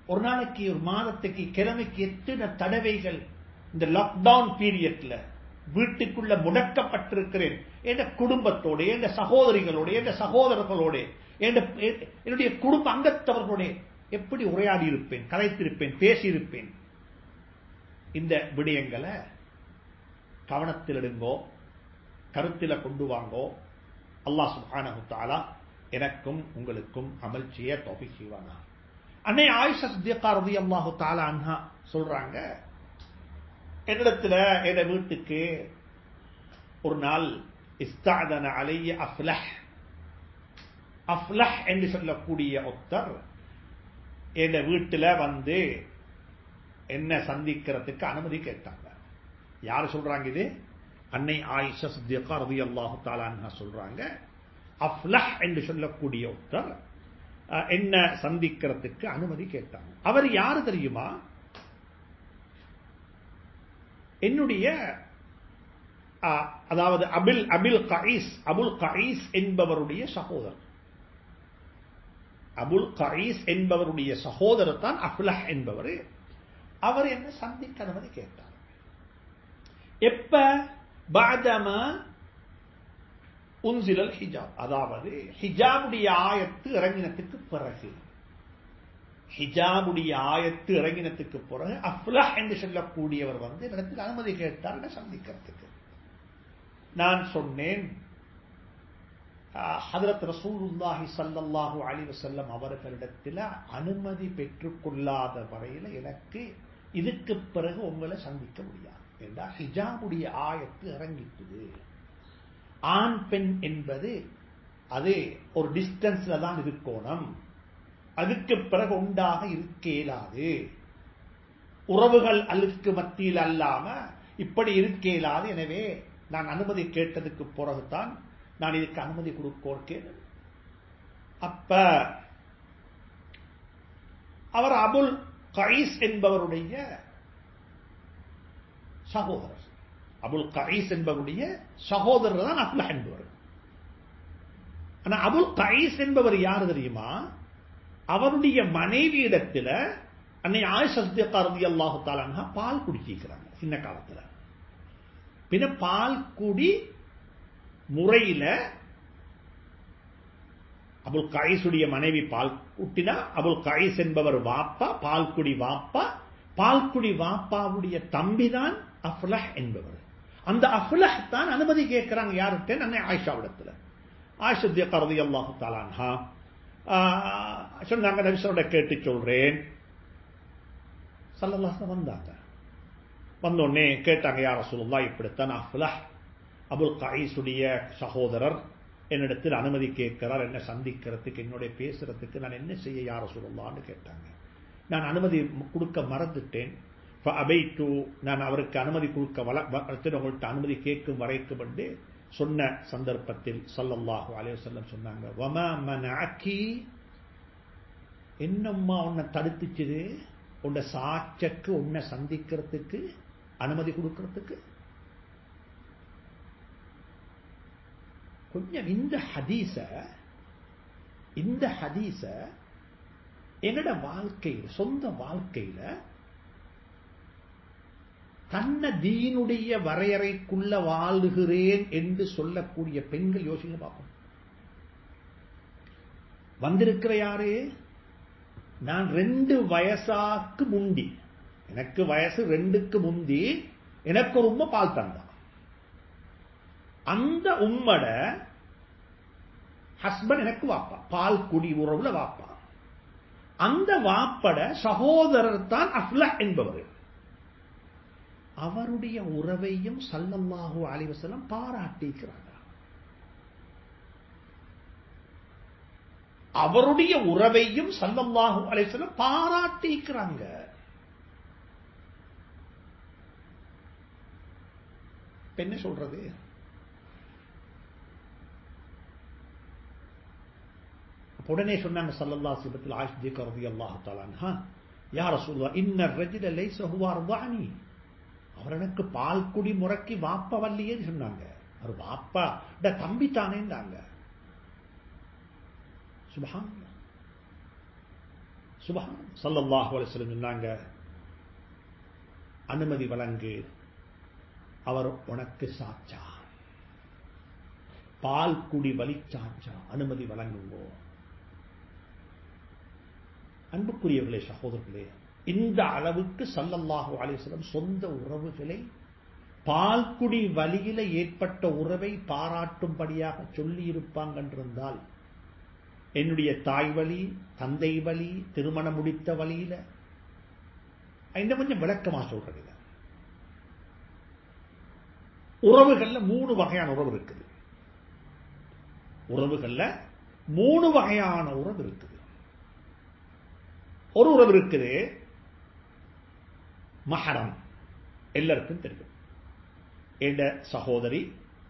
ஒரு நாளைக்கு ஒரு மாதத்துக்கு கிழமைக்கு எத்தனை தடவைகள் இந்த லாக்டவுன் பீரியட்ல வீட்டுக்குள்ள முடக்கப்பட்டிருக்கிறேன் என் குடும்பத்தோட, என் சகோதரிகளோட, என் சகோதரர்களோட, என்னுடைய குடும்ப அங்கத்தவர்களோட எப்படி உரையாடி இருப்பேன், கலைத்திருப்பேன், பேசியிருப்பேன். இந்த விடயங்களை கவனத்தில் எடுங்கோ, கருத்தில கொண்டு வாங்கோ. அல்லாஹ் சுப்ஹானஹு தஆலா எனக்கும் உங்களுக்கும் அமல் செய்ய தௌஃபீக் செய்வானா. அன்னை ஆயிஷா சித்திகா ரலியல்லாஹு தஆலா அன்ஹா சொல்றாங்க, என்னிடத்துல என் வீட்டுக்கு ஒரு நாள் இஸ்தஅதன அலைய அஃப்லஹ் என்று சொல்லக்கூடிய ஒருத்தர் என் வீட்டுல வந்து என்ன சந்திக்கிறதுக்கு அனுமதி கேட்டாங்க. யாரு சொல்றாங்க இது? அன்னை ஆயிஷா சித்திகா ரலியல்லாஹு தஆலா அன்ஹா சொல்றாங்க, அஃப்லஹ் என்று சொல்லக்கூடிய ஒருத்தர் என்ன சந்திக்கிறதுக்கு அனுமதி கேட்டாங்க. அவர் யாரு தெரியுமா? என்னுடைய அதாவது அபுல் கஈஸ் என்பவருடைய சகோதரர். அபுல் கஈஸ் என்பவருடைய சகோதரர் தான் அஃப்லஹ் என்பவர். அவர் என்ன சந்திக்க அனுமதி கேட்டார். எப்ப? பாதமா உன்சிலல் ஹிஜாப், அதாவது ஹிஜாபுடைய ஆயத்து இறங்கினத்துக்கு பிறகு, ஹிஜாபுடைய ஆயத்து இறங்கினத்துக்கு பிறகு அஃப்லஹ் என்று சொல்லக்கூடியவர் வந்து இடத்துக்கு அனுமதி கேட்டார் என்ன சந்திக்கிறதுக்கு. நான் சொன்னேன், ஹஜ்ரத் ரசூலுல்லாஹி ஸல்லல்லாஹு அலைஹி வஸல்லம் அவர்களிடத்தில் அனுமதி பெற்றுக் கொள்ளாத வரையில் எனக்கு இதுக்கு பிறகு உங்களை சந்திக்க முடியாது என்றால் ஹிஜாபுடைய ஆயத்து இறங்கிட்டுது. ஆண் பெண் என்பது அது ஒரு டிஸ்டன்ஸ்ல தான் இருக்கணும், அதுக்கு பிறகு உண்டாக இருக்க இயலாது. உறவுகள் அல்லுக்கு மத்தியில் அல்லாம இப்படி இருக்க இயலாது. எனவே நான் அனுமதி கேட்டதுக்கு பிறகுதான் நான் இதுக்கு அனுமதி கொடுக்கேன். அப்ப அவர் அபுல் கஈஸ் என்பவருடைய சகோதரர், அபுல் கஈஸ் என்பவருடைய சகோதரர் தான் அஃப்லஹ் என்பவர். ஆனா அபுல் கஈஸ் என்பவர் யாரு தெரியுமா? அவருடைய மனைவியிடத்தில் அன்னை ஆயிஷா சித்திகா ரலியல்லாஹு தஆலா அன்ஹா பால் குடிச்சிருக்கிறாங்க சின்ன காலத்துல. பின்ன பால் குடி முறையில அபுல் கஈஸுடைய மனைவி பால் குட்டினா அபுல் கஈஸ் என்பவர் வாப்பா, பால்குடி வாப்பா. பால்குடி வாப்பாவுடைய தம்பிதான் அஃப்லஹ் என்பவர். அந்த அஃப்லஹ் தான் அனுமதி கேட்கிறாங்க யார்கிட்ட? அன்னை ஆயிஷாவிடத்துல. ஆயிஷா சித்திகா ரலியல்லாஹு தஆலா அன்ஹா சொன்னாங்க, நபியோட கேட்டு சொல்றேன். ஸல்லல்லாஹு அலைஹி வந்தாங்க. வந்தோடனே கேட்டாங்க, யா ரசூலுல்லாஹ் இப்படித்தான் அஃப்லஹ் அபுல் கஈஸுடைய சகோதரர் என்னிடத்தில் அனுமதி கேட்கிறார் என்ன சந்திக்கிறதுக்கு, என்னுடைய பேசுறதுக்கு நான் என்ன செய்ய யா ரசூலுல்லாஹ்னு கேட்டாங்க. நான் அனுமதி கொடுக்க மறந்துட்டேன். நான் அவருக்கு அனுமதி கொடுக்க உங்கள்கிட்ட அனுமதி கேட்கும் வரைக்கும் என்று சொன்ன சந்தர்ப்பத்தில் ஸல்லல்லாஹு அலைஹி வஸல்லம் சொன்னாங்க, வமா மனஅகி, என்னம்மா உன்னை தடுத்துச்சுது உன்னை சாட்சக்கு உன்னை சந்திக்கிறதுக்கு அனுமதி கொடுக்கிறதுக்கு? கொஞ்சம் இந்த ஹதீஸ என்னோட வாழ்க்கையில், சொந்த வாழ்க்கையில தன்ன தீனுடைய வரையறைக்குள்ள வாழுகிறேன் என்று சொல்லக்கூடிய பெண்கள் யோசிக்க பார்ப்போம். வந்திருக்கிற யாரு? நான் 2 வயசாக்கு முந்தி, எனக்கு வயசு 2க்கு முந்தி எனக்கு ஒரு உம்மை பால் தந்தா. அந்த உம்மட ஹஸ்பண்ட் எனக்கு வாப்பா, பால் குடி உறவுல வாப்பா. அந்த வாப்பட சகோதரர் தான் அஃப்லஹ் என்பவர். அவருடைய உறவையும் ஸல்லல்லாஹு அலைஹி வஸல்லம் பாராட்டிக்கிறாங்க. அவருடைய உறவையும் ஸல்லல்லாஹு அலைஹி வஸல்லம் பாராட்டிக்கிறாங்க. என்ன சொல்றது? உடனே சொன்னாங்க ஸல்லல்லாஹு அலைஹி வஸல்லம், ஆயிஷா ரலியல்லாஹு தஆலா அன்ஹா, யா ரசூலுல்லாஹ் இன்ன الرجل ليس هو ارضعني, அவர் எனக்கு பால் குடி முறைக்கு வாப்பா வல்லியேன்னு சொன்னாங்க. அவர் வாப்பா தம்பி தானேன்னாங்க. சுப்ஹான் ஸல்லல்லாஹு அலைஹி வஸல்லம் சொன்னாங்க, அனுமதி வழங்கு, அவர் உனக்கு சாச்சா, பால் குடி வலி சாச்சா, அனுமதி வழங்குங்கோ. அன்புக்குரியவர்களே, சகோதரர்களே, இந்த அளவுக்கு ஸல்லல்லாஹு அலைஹி வஸல்லம் சொந்த உறவுகளை பால்குடி வழியில ஏற்பட்ட உறவை பாராட்டும்படியாக சொல்லி இருப்பாங்க என்றிருந்தால், என்னுடைய தாய் வழி, தந்தை வழி, திருமணம் முடித்த வழியில இன்னும் கொஞ்சம் விளக்கமா சொல்றது. உறவுகள்ல 3 வகையான உறவு இருக்குது. உறவுகள்ல 3 வகையான உறவு இருக்குது. ஒரு உறவு இருக்குது மஹரம், எல்லாருக்கும் தெரியும். என்ற சகோதரி,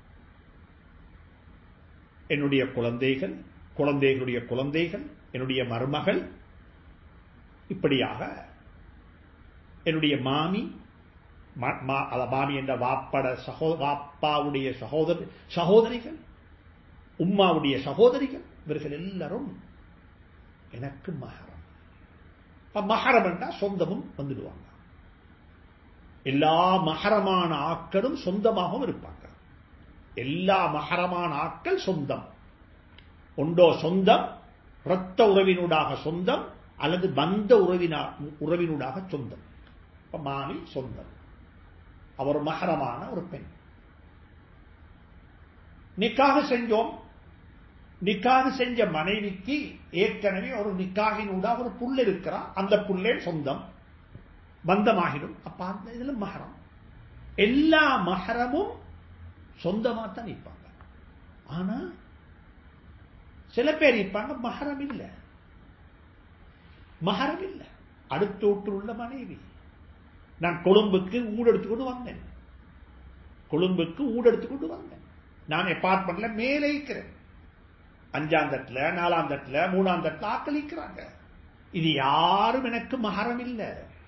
என்னுடைய குழந்தைகள், குழந்தைகளுடைய குழந்தைகள், என்னுடைய மருமகள், இப்படியாக என்னுடைய மாமி, மாமி என்ற வாப்பாவுடைய சகோதரிகள், உம்மாவுடைய சகோதரிகள், இவர்கள் எல்லாரும் எனக்கு மஹரம். மஹரம் என்றால் சொந்தமும் வந்துடுவாங்க. எல்லா மஹரமான ஆக்களும் சொந்தமாகவும் இருப்பாங்க. எல்லா மஹரமான ஆக்கள் சொந்தம். ஒன்றோ சொந்தம், இரத்த உறவினூடாக சொந்தம், அல்லது பந்த உறவினூடாக சொந்தம். மாமி சொந்தம், அவர் மஹரமான ஒரு பெண். நிக்காக செஞ்சோம். நிக்காக செஞ்ச மனைவிக்கு ஏற்கனவே ஒரு நிக்காகினூடாக ஒரு புள்ள இருக்கிறார். அந்த புள்ளே சொந்தம், பந்தமாகிடும். அப்ப அந்த இதுல மஹரம், எல்லா மஹரமும் சொந்தமா தான் இருப்பாங்க. ஆனா சில பேர் இருப்பாங்க மஹரம் இல்ல. மஹரம் இல்ல, அடுத்த வீட்டில் உள்ள மனைவி. நான் கொழும்புக்கு ஊடு எடுத்துக்கொண்டு வந்தேன். கொழும்புக்கு ஊடு எடுத்துக்கொண்டு வந்தேன். நான் அபார்ட்மெண்ட்ல மேலே இருக்கிறேன். 5ஆம் தட்டுல, 4ஆம் தட்டுல, 3ஆம் தட்டுல ஆக்களிக்கிறாங்க. இது யாரும் எனக்கு மஹரம் இல்ல.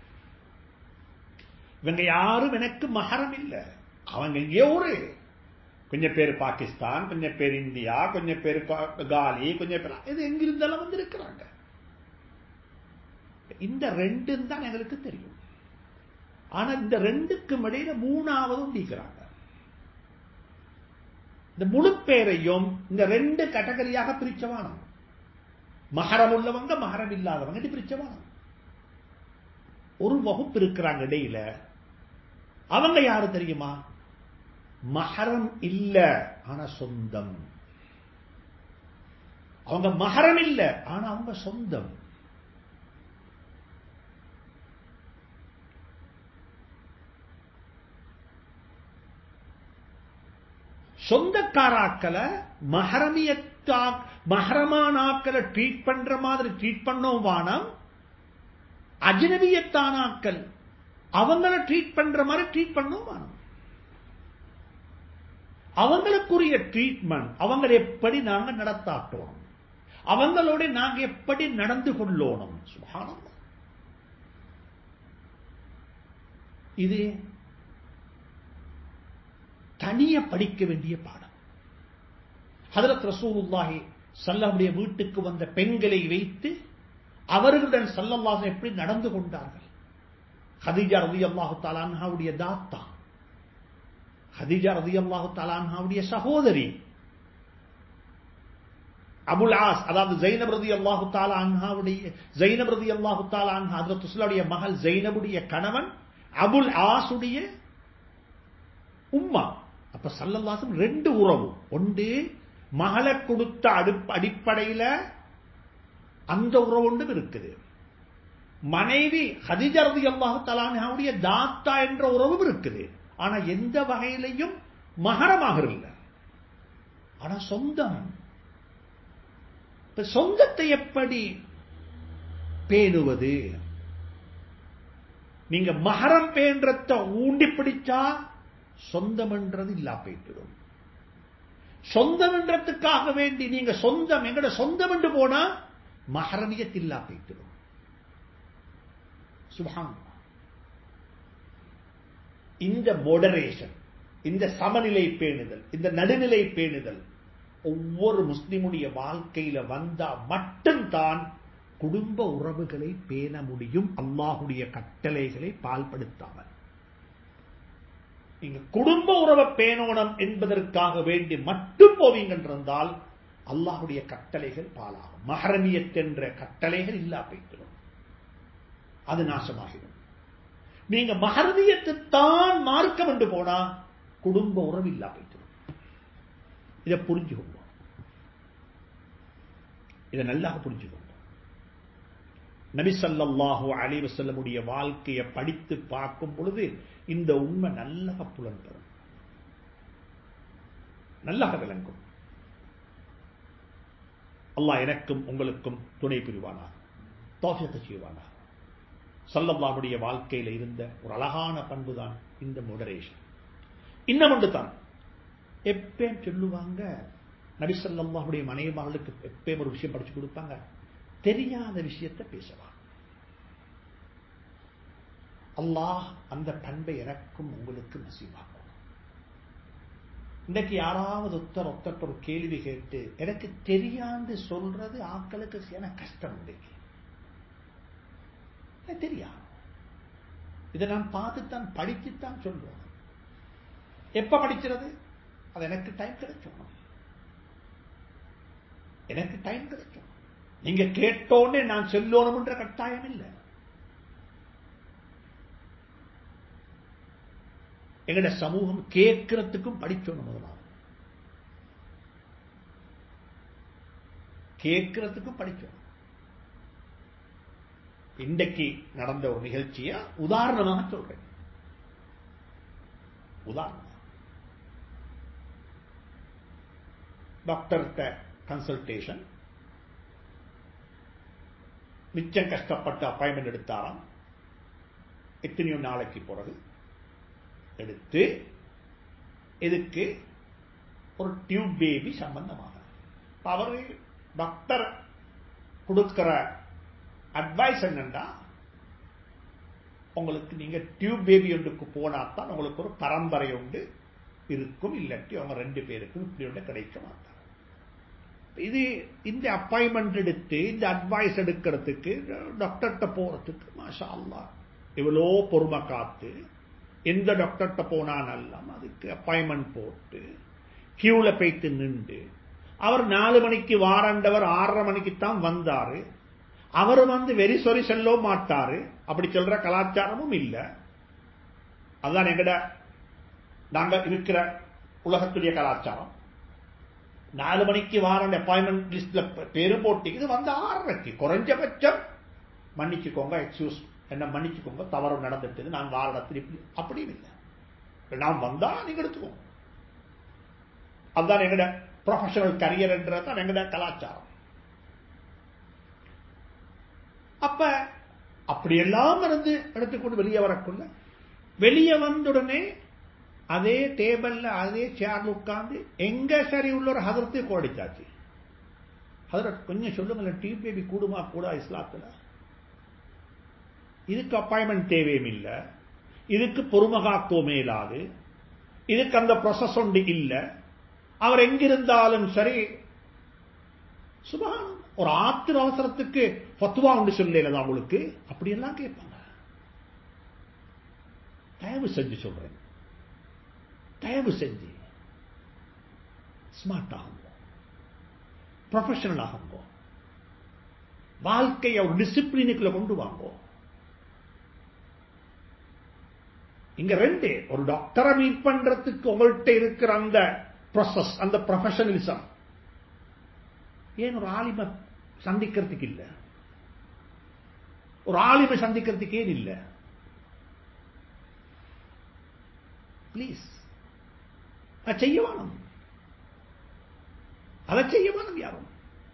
இவங்க யாரும் எனக்கு மஹரம் இல்ல. அவங்க இங்கே ஒரு கொஞ்சம் பேர் பாகிஸ்தான், கொஞ்சம் பேர் இந்தியா, கொஞ்சம் பேர் காலி, கொஞ்சம் பேர் இது எங்கிருந்தாலும் வந்து இருக்கிறாங்க. இந்த 2 தான் எங்களுக்கு தெரியும். ஆனா இந்த 2க்கும் இடையில 3ஆவதும் இருக்கிறாங்க. இந்த முழு பேரையும் இந்த 2 கேட்டகரியாக பிரிச்சவானம். மஹரம் உள்ளவங்க, மஹரம் இல்லாதவங்க பிரிச்சவானம். ஒரு வகுப்பு இருக்கிறாங்க இடையில. அவங்க யாரு தெரியுமா? மஹரம் இல்ல, ஆனா சொந்தம். அவங்க மஹரம் இல்ல, ஆனா அவங்க சொந்தம். சொந்தக்காராக்களை மஹரமானாக்களை ட்ரீட் பண்ற மாதிரி ட்ரீட் பண்ணோம் வானம். அஜ்னபியத்தானாக்கள் அவங்கள ட்ரீட் பண்ற மாதிரி ட்ரீட் பண்ணோம் வானம். அவங்களுக்குரிய ட்ரீட்மெண்ட், அவங்களை எப்படி நாங்க நடத்தாட்டோம், அவங்களோட நாங்க எப்படி நடந்து கொள்ளணும். சுப்ஹானல்லாஹ். இது தனிய படிக்க வேண்டிய பாடம். ஹஜ்ரத் ரசூலுல்லாஹி ஸல்லல்லாஹு வீட்டுக்கு வந்த பெண்களை வைத்து அவர்களுடன் ஸல்லல்லாஹு எப்படி நடந்து கொண்டார்கள். ஹதீஜா ரலியல்லாஹு தஆலா அன்ஹாவுடைய தாத்தா, ஹதீஜா ரலியல்லாஹு தஆலா அன்ஹாவுடைய சகோதரி, அபுல் ஆஸ், அதாவது ஜைனப் ரலியல்லாஹு தஆலா அன்ஹா ஹஜ்ரத் ரசூலுல்லாஹுடைய மகள் ஜைனபுடைய கணவன் அபுல் ஆசுடைய உம்மா. அப்ப ஸல்லல்லாஹு 2 உறவு. ஒன்று மகளை கொடுத்த அடிப்படையில் அந்த உறவு ஒன்றும் இருக்குது. மனைவி ஹதீஜா ரலியல்லாஹு தஆலா அன்ஹாவுடைய தாத்தா என்ற உறவும் இருக்குது. ஆனா எந்த வகையிலையும் மஹரமாக இல்லை, ஆனா சொந்தம். சொந்தத்தை எப்படி பேணுவது? நீங்க மஹரம் பேன்றத ஊண்டி பிடிச்சா சொந்தம் என்றது இல்லா போயிடும். சொந்தம் என்றதுக்காக வேண்டி நீங்க சொந்தம் எங்கட சொந்தம் என்று போனா மஹரமியத் இல்லா போயிடும். சுப்ஹானல்லாஹ். இந்த மோடரேஷன், இந்த சமநிலை பேணுதல், இந்த நடுநிலை பேணுதல் ஒவ்வொரு முஸ்லிமுடைய வாழ்க்கையில வந்தா மட்டும்தான் குடும்ப உறவுகளை பேண முடியும் அல்லாஹுடைய கட்டளைகளை பால்படுத்தாமல். நீங்க குடும்ப உறவை பேணோனம் என்பதற்காக வேண்டி மட்டும் போவீங்க என்றால் அல்லாஹுடைய கட்டளைகள் பாலாகும். மஹரமியத் என்ற கட்டளைகள் இல்லா போய்த்திடும், அது நாசமாகிடும். நீங்க மஹரமியத்தை தான் மார்க்கம் என்று போனா குடும்ப உறவு இல்லா போய்த்திடும். இதை புரிஞ்சுக்கோங்க, இதை நல்லா புரிஞ்சுக்கோங்க. நபி ஸல்லல்லாஹு அலைஹி வஸல்லமுடைய வாழ்க்கையை படித்து பார்க்கும் பொழுது இந்த உண்மை நல்லா புலன்படும், நல்லா விளங்கும். அல்லாஹ் எனக்கும் உங்களுக்கும் துணை புரிவானா, தௌஃபீக் செய்வானா. ஸல்லல்லாஹுடைய வாழ்க்கையில இருந்த ஒரு அழகான பண்பு தான் இந்த மோடரேஷன். இன்னும் ஒன்று தான், எப்பயும் சொல்லுவாங்க, நபி ஸல்லல்லாஹுடைய மனைவிமார்களுக்கு எப்பயும் ஒரு விஷயம் படிச்சு கொடுப்பாங்க, தெரியாத விஷயத்தை பேசலாம். அல்லாஹ் அந்த பண்பை எனக்கும் உங்களுக்கு நசீபாக்கும். இன்றைக்கு யாராவது ஒருத்தர் ஒரு கேள்வி கேட்டு எனக்கு தெரியாது சொல்றது ஆட்களுக்கு எனக்கு கஷ்டம். இன்றைக்கு தெரியாது, இதை நான் பார்த்துத்தான் படித்துத்தான் சொல்லுவோம். எப்ப படிக்கிறது? அது எனக்கு டைம் கிடைக்கும், எனக்கு டைம் கிடைக்கும். நீங்க கேட்டோன்னே நான் சொல்லணும் என்ற கட்டாயம் இல்லை. எங்கட சமூகம் கேட்கிறதுக்கும் படிச்சோம். முதலாவது கேட்கிறதுக்கும் படிச்சோம். இன்றைக்கு நடந்த ஒரு நிகழ்ச்சியா உதாரணமாக சொல்றேன். உதாரணம், டாக்டர்கிட்ட கன்சல்டேஷன், மிச்சம் கஷ்டப்பட்டு அப்பாயின்மெண்ட் எடுத்தாராம். எத்தனையோ நாளைக்கு பிறகு எடுத்து இதுக்கு ஒரு டியூப் பேபி சம்பந்தமாக அவரு டாக்டர் கொடுக்கிற அட்வைஸ் என்னன்னா, உங்களுக்கு நீங்க டியூப் பேபி ஒன்றுக்கு போனாத்தான் உங்களுக்கு ஒரு பரம்பரை ஒன்று இருக்கும், இல்லாட்டி அவங்க 2 பேருக்கும் இப்படி ஒன்று கிடைக்க மாட்டாங்க. இது இந்த அப்பாயின்மெண்ட் எடுத்து இந்த அட்வைஸ் எடுக்கிறதுக்கு டாக்டர்கிட்ட போறதுக்கு மாஷா அல்லாஹ் எவ்வளோ பொறுமை காத்து எந்த டாக்டர்கிட்ட போனா நல்லா அதுக்கு அப்பாயின்மெண்ட் போட்டு கியூல போய்த்து நின்று, அவர் 4 மணிக்கு வாரண்டவர் 6:30 மணிக்கு தான் வந்தாரு. அவர் வெரி சொரி சொல்ல மாட்டாரு, அப்படி சொல்ற கலாச்சாரமும் இல்ல. அதுதான் எங்கட நாங்க இருக்கிற உலகத்துடைய கலாச்சாரம். 4 மணிக்கு வாரண்ட அப்பாயின்மெண்ட் லிஸ்ட்ல பேரு போட்டிக்குது, 6:30க்கு குறைஞ்சபட்சம் மன்னிச்சுக்கோங்க, எக்ஸ்கியூஸ் என்ன மன்னிச்சுக்கோங்க, தவறு நடந்துட்டு நான் வார திருப்பி அப்படின்னு இல்லை. நான் வந்தா நீங்க எடுத்துக்கோங்க. அதுதான் எங்கட ப்ரொஃபஷனல் கரியர் என்றதான் எங்கட கலாச்சாரம். அப்ப அப்படியெல்லாம் இருந்து எடுத்துக்கொண்டு வெளியே வரக்குள்ள, வெளியே வந்துடனே அதே டேபிள்ல அதே சேர்ல உட்கார்ந்து எங்க சரி உள்ள ஒரு ஹதரத்து கோடிச்சாச்சு. ஹதரத் கொஞ்சம் சொல்லுங்க, டியூப் பேபி கூடுமா கூட இஸ்லாத்துல? இதுக்கு அப்பாயின்மெண்ட் தேவையும் இல்லை, இதுக்கு பொறுமகாத்துவமே இல்லாது, இதுக்கு அந்த ப்ராசஸ் ஒன்று இல்லை. அவர் எங்கிருந்தாலும் சரி, சுபஹான், ஒரு ஆத்திர அவசரத்துக்கு ஃபத்வா ஒன்று சொல்லல உங்களுக்கு, அப்படியெல்லாம் கேட்பாங்க. தயவு செஞ்சு சொல்றேன், தயவு செஞ்சு ஸ்மார்ட் ஆகுங்க, ப்ரொஃபஷனல் ஆகுங்க, வாழ்க்கையை ஒரு டிசிப்ளினுக்குள்ள கொண்டு வாங்க. இங்க 2, ஒரு டாக்டரை மீட் பண்றதுக்கு உங்கள்கிட்ட இருக்கிற அந்த ப்ராசஸ், அந்த ப்ரொஃபஷனலிசம், ஏன் ஒரு ஆலிமை சந்திக்கிறதுக்கு இல்ல? ஒரு ஆலிமை சந்திக்கிறதுக்கு ஏன் இல்ல? பிளீஸ், அதை செய்ய வேணும், அதை செய்ய வேணும் யாரும்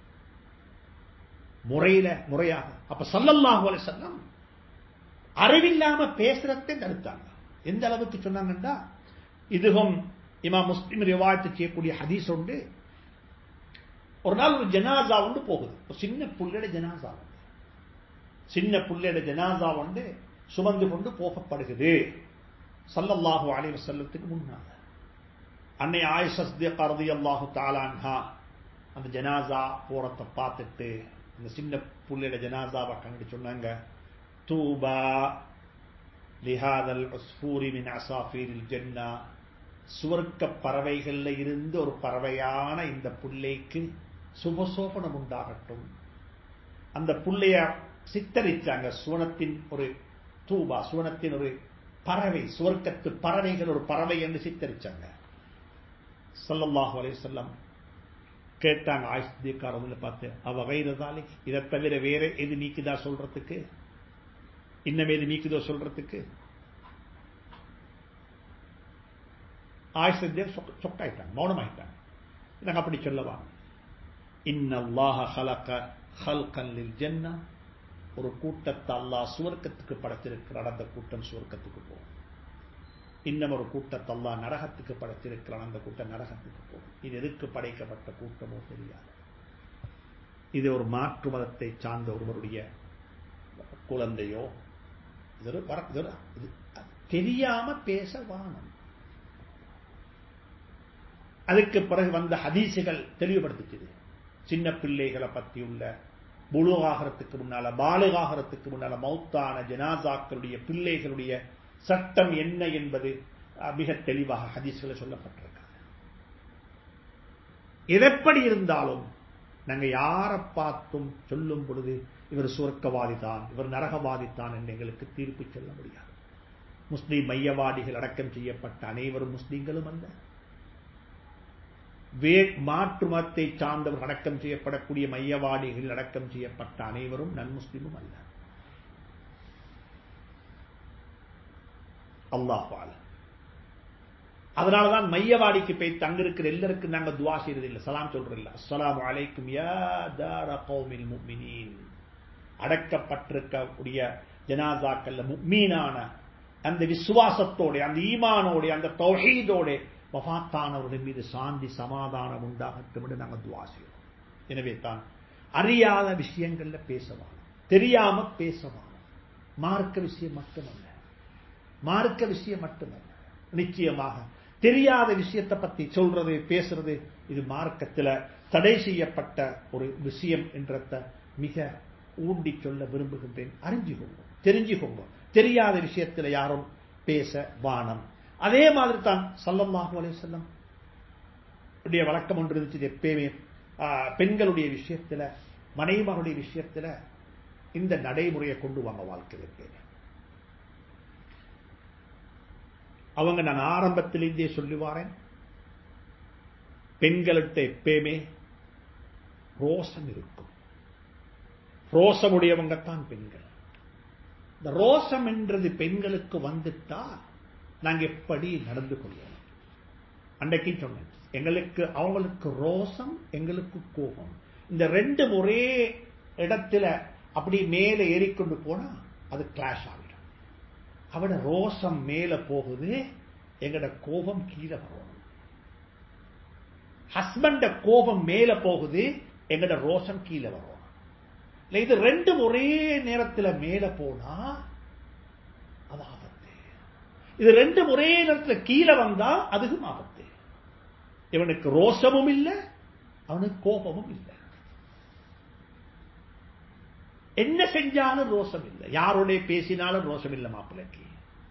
முறையாக. அப்ப ஸல்லல்லாஹு அலைஹி வஸல்லம் அறிவில்லாம பேசுறதை தடுத்தாங்க. எந்த அளவுக்கு சொன்னாங்கன்னா, இதுவும் இமாம் முஸ்லிம் ரிவாயத் செய்யக்கூடிய ஹதீஸ் உண்டு. ஒரு நாள் ஒரு ஜனாசா வந்து போகுது, ஒரு சின்ன புள்ளையோட ஜனாசா, சின்ன புள்ளையோட ஜனாசா வந்து சுமந்து கொண்டு போகப்படுகிறது ஸல்லல்லாஹு அலைஹி வஸல்லத்துக்கு முன்னால. அன்னை ஆயிஷா ரலியல்லாஹு தஆலா அன்ஹா அந்த ஜனாசா போறத பார்த்துட்டு அந்த சின்ன புள்ளையோட ஜனாசாவை கண்டு சொன்னாங்க, தூபா லிஹாதல் உஸ்ஃபூரி மின் அஸாஃபீரில் ஜன்னா, சுவர்க்க பறவைகள்ல இருந்து ஒரு பறவையான இந்த புள்ளைக்கு சுபசோபனம் உண்டாகட்டும். அந்த புள்ளைய சித்தரிச்சாங்க, சுவனத்தின் ஒரு தூபா, சுவனத்தின் ஒரு பறவை, சுவர்க்கத்து பறவைகள் ஒரு பறவை என்று சித்தரிச்சாங்க. ஸல்லல்லாஹு அலைஹி வஸல்லம் கேட்டாங்க ஆயிஷா சித்திகா ரலியல்லாஹு பார்த்து, அவ கைரதாலி, இதை தவிர வேற எது நீக்குதா சொல்றதுக்கு, இன்னமே எது நீக்குதோ சொல்றதுக்கு? ஆயிஷா சொக்காயிட்டாங்க, மௌனமாயிட்டாங்க. நாங்க அப்படி சொல்லவா? இன்னல்லாஹ ஹலக ஹல்கன் லில் ஜன்னா, ஒரு கூட்டத்தை அல்லாஹ் சுவர்க்கத்துக்கு படைத்திருக்கிறார், அந்த கூட்டம் சுவர்க்கத்துக்கு போகும். இன்னும் ஒரு கூட்டத்தை அல்லாஹ் நரகத்துக்கு படைத்திருக்கிறான், அந்த கூட்டம் நரகத்துக்கு போகும். இது எதுக்கு படைக்கப்பட்ட கூட்டமோ தெரியாது. இது ஒரு மாற்று மதத்தை சார்ந்த ஒருவருடைய குழந்தையோ தெரியாம பேச வானம். அதுக்கு பிறகு வந்த ஹதீசுகள் தெளிவுபடுத்திச்சது. சின்ன பிள்ளைகளை பற்றி உள்ள புலுகாகறதுக்கு முன்னால, பாலுகாகறதுக்கு முன்னால மௌத்தான ஜனாசாக்களுடைய பிள்ளைகளுடைய சட்டம் என்ன என்பது மிக தெளிவாக ஹதீஸ்களை சொல்லப்பட்டிருக்கிறது. எதப்படி இருந்தாலும் நாங்க யாரை பார்த்தும் சொல்லும் பொழுது இவர் சுவர்க்கவாதி தான், இவர் நரகவாதி தான் என்று எங்களுக்கு தீர்ப்பு சொல்ல முடியாது. முஸ்லீம் மையவாதிகள் அடக்கம் செய்யப்பட்ட அனைவரும் முஸ்லீம்களும் அல்ல. மாற்று மதத்தை சார்ந்தவர் அடக்கம் செய்யப்படக்கூடிய மையவாடிகள் அடக்கம் செய்யப்பட்ட அனைவரும் நன்முஸ்லிமும் அல்ல. அல்லாஹ். அதனாலதான் மையவாடிக்கு போய் தங்கிருக்கிற எல்லாருக்கும் நாங்க துவா செய்யறதில்லை, சலாம் சொல்றதில்லை. அஸ்ஸலாமு அலைக்கும் யா தார கௌமில் முஃமினீன். அடக்கப்பட்டிருக்கக்கூடிய ஜனாசாக்கள்ல முஃமீனான அந்த விசுவாசத்தோட, அந்த ஈமானோட, அந்த தௌஹீதோட வஃபாத்தானவர்கள் மீது சாந்தி சமாதானம் உண்டாகட்டும் என்று நாங்கள் துவா செய்வோம். எனவே தான் அறியாத விஷயங்கள்ல பேசலாம், தெரியாம பேசலாம். மார்க்க விஷயம் மட்டுமல்ல, மார்க்க விஷயம் மட்டுமல்ல, நிச்சயமாக தெரியாத விஷயத்தை பத்தி சொல்றது பேசுறது இது மார்க்கத்தில் தடை செய்யப்பட்ட ஒரு விஷயம் என்றத மிக ஊண்டி சொல்ல விரும்புகின்றேன். அறிஞ்சுக்கோங்க, தெரிஞ்சுக்கோங்க. தெரியாத விஷயத்தில் யாரும் பேச வானம். அதே மாதிரி தான் ஸல்லல்லாஹு அலைஹி வஸல்லம் உடைய வழக்கம் ஒன்று இருந்துச்சு. எப்பயுமே பெண்களுடைய விஷயத்துல, மனைவிமாருடைய விஷயத்துல இந்த நடைமுறையை கொண்டு வாங்க வாழ்க்கையில். அவங்க, நான் ஆரம்பத்திலிருந்தே சொல்லி வாரேன், பெண்கள்கிட்ட எப்பயுமே ரோசம் இருக்கும். ரோசமுடையவங்க தான் பெண்கள். இந்த ரோசம் என்றது பெண்களுக்கு வந்துட்டா நாங்க எப்படி நடந்து கொள்வோம்? அன்றைக்கு சொன்னேன், எங்களுக்கு அவங்களுக்கு ரோசம், எங்களுக்கு கோபம், இந்த ரெண்டு ஒரே இடத்துல அப்படி மேல ஏறிக்கொண்டு போனா அது கிளாஷ் ஆகிடும். அவட ரோசம் மேல போகுது, எங்கட கோபம் கீழே வரும். ஹஸ்பண்ட கோபம் மேல போகுது, எங்கட ரோசம் கீழே வரும். இது ரெண்டும் ஒரே நேரத்தில் மேல போனா அது ஆபத்து. இது ரெண்டும் ஒரே நேரத்தில் கீழே வந்தா அதுவும் ஆபத்து. இவனுக்கு ரோஷமும் இல்லை, அவனுக்கு கோபமும் இல்லை. என்ன செஞ்சாலும் ரோஷம் இல்லை. யாரோட பேசினாலும் ரோஷம் இல்லை மாப்பிள்ளைக்கு.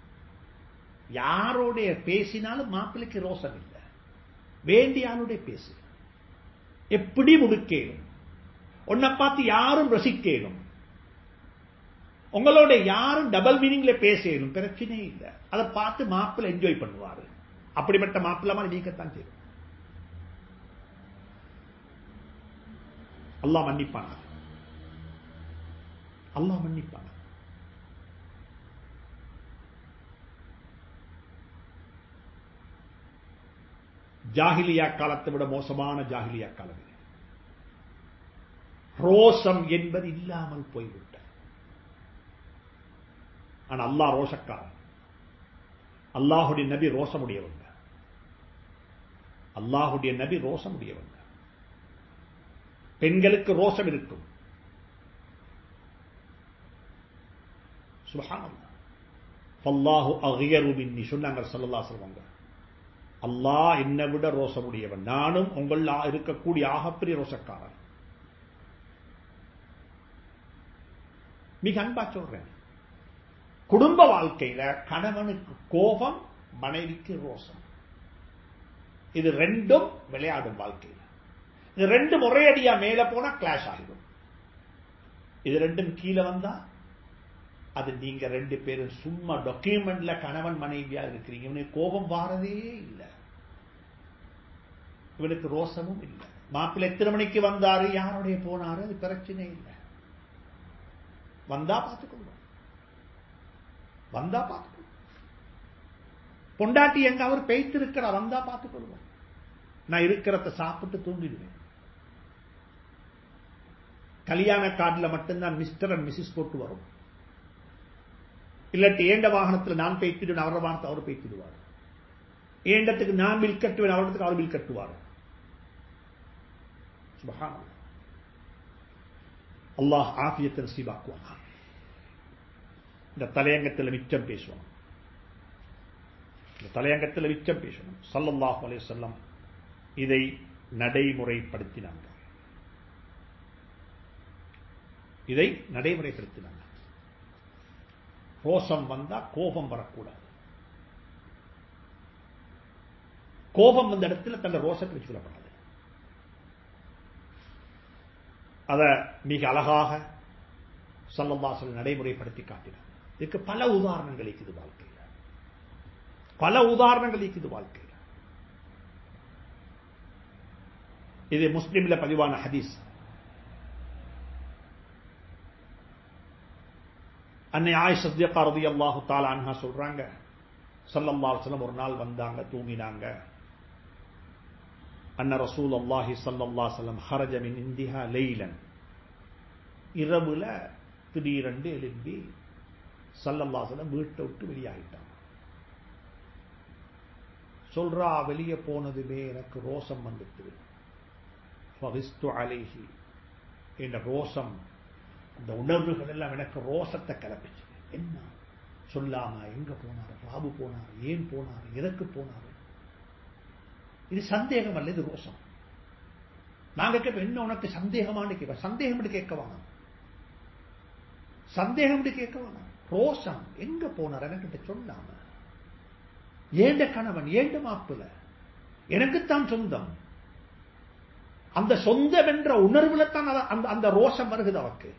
யாரோட பேசினாலும் மாப்பிள்ளைக்கு ரோஷம் இல்லை. வேண்டியானுடைய பேசு எப்படி முடுக்கேனும், உன்னை பார்த்து யாரும் ரசிக்கணும், உங்களோட யாரும் டபுள் மீனிங்ல பேசணும், பிரச்சனை இல்லை. அதை பார்த்து மாப்பிள்ளை என்ஜாய் பண்ணுவாரு. அப்படிப்பட்ட மாப்பிள்ளை மாதிரி நீக்கத்தான் செய்யும். அல்லாஹ் மன்னிப்பான, அல்லாஹ் மன்னிப்பான. ஜாஹிலியா காலத்தை விட மோசமான ஜாஹிலியா காலம். ரோசம் என்பது இல்லாமல் போய்விட்ட. ஆனா அல்லாஹ் ரோஷக்காரன். அல்லாஹுடைய நபி ரோசமுடையவங்க. அல்லாஹுடைய நபி ரோசமுடையவங்க. பெண்களுக்கு ரோசம் இருக்கும். சுப்ஹானல்லாஹ். ஃபல்லாஹு அக்யரு மின்னி சொன்னாங்க ஸல்லல்லாஹு அலைஹி வஸல்லம். அல்லாஹ் என்னை விட ரோசமுடையவன், நானும் உங்கள் இருக்கக்கூடிய ஆகப்பெரிய ரோசக்காரன். மிக அன்பா சொல்றேன். குடும்ப வாழ்க்கையில கணவனுக்கு கோபம், மனைவிக்கு ரோசம். இது ரெண்டும் விளையாடும் வாழ்க்கையில. இது ரெண்டும் ஒரே அடியா மேல போனா கிளாஷ் ஆகிடும். இது ரெண்டும் கீழே வந்தா அது நீங்க ரெண்டு பேரும் சும்மா டாக்குமெண்ட்ல கணவன் மனைவியா இருக்கிறீங்க. இவனுக்கு கோபம் வாரதே இல்லை, இவனுக்கு ரோசமும் இல்லை. மாப்பிள்ளை எத்தனை மணிக்கு வந்தாரு, யாருடைய போனாரு, அது பிரச்சனை இல்லை. வந்தா பார்த்துக்கொள்வோம், வந்தா பார்த்துக்கொள்வோம். பொண்டாட்டி எங்க அவர் பேய்த்திருக்கிறா, வந்தா பார்த்துக்கொள்வோம். நான் இருக்கிறத சாப்பிட்டு தூங்கிடுவேன். கல்யாண கார்டுல மட்டும்தான் மிஸ்டர் அண்ட் மிஸ்ஸஸ் போட்டு வரும். இல்லாட்டி ஏண்ட வாகனத்தில் நான் பேய்த்திடுவேன், அவர வாகனத்தை அவர் பேய்த்திடுவார். ஏண்டத்துக்கு நான் பில் கட்டுவேன், அவரத்துக்கு அவர் பில் கட்டுவார். சுப்ஹானல்லாஹ். அல்லாஹ் ஆஃபியத்தை நசீபாக்குவான். இந்த தலையங்கத்தில் மிச்சம் பேசுவோம், இந்த தலையங்கத்தில் மிச்சம் பேசணும். ஸல்லல்லாஹு அலைஹி வஸல்லம் இதை நடைமுறைப்படுத்தினாங்க, இதை நடைமுறைப்படுத்தினாங்க. ரோசம் வந்தா கோபம் வரக்கூடாது. கோபம் வந்த இடத்துல தன்னை ரோசத்தை வச்சு கொள்ளப்படாது. அத மிக அழகாக ஸல்லல்லாஹு அலைஹி வஸல்லம் நடைமுறைப்படுத்தி காட்டினார். இதுக்கு பல உதாரணங்கள் இருக்குது வாழ்க்கையில், பல உதாரணங்கள் இருக்குது வாழ்க்கையில். இது முஸ்லிம்ல பதிவான ஹதீஸ். அன்னை ஆயிஷா ஸித்திகா ரலியல்லாஹு தஆலா அன்ஹா சொல்றாங்க, ஸல்லல்லாஹு அலைஹி வஸல்லம் ஒரு நாள் வந்தாங்க, தூங்கினாங்க. அன்ன ரசூலுல்லாஹி ஸல்லல்லாஹு அலைஹி வஸல்லம் خرج من عندها ليلا. இரவுல திடீரென்று எழும்பி ஸல்லல்லாஹு அலைஹி வஸல்லம் வீட்டை விட்டு வெளியாகிட்டாங்க. சொல்றா, வெளியே போனதுமே எனக்கு ரோசம் வந்துட்டு, ஃபகிஸ்து அலைஹி, என்ற ரோசம், இந்த உணர்வுகள் எல்லாம் எனக்கு ரோசத்தை கிளப்பிச்சு. என்ன சொல்லாம எங்க போனாரு, ராபு போனாரு, ஏன் போனாரு, எதற்கு போனாரு? இது சந்தேகம் அல்ல, இது ரோசம். நாங்க கேட்ப, என்ன உனக்கு சந்தேகமானு கேட்ப, சந்தேகம் கேட்க வேணாம், சந்தேகம் கேட்க வேணாம். ரோசம், எங்க போனார் எனக்கு சொல்லாம, ஏண்ட கணவன், ஏண்ட மாப்பிள்ள, எனக்குத்தான் சொந்தம். அந்த சொந்தம் என்ற உணர்வுல தான் அந்த ரோஷம் வருகிறது அவருக்கு.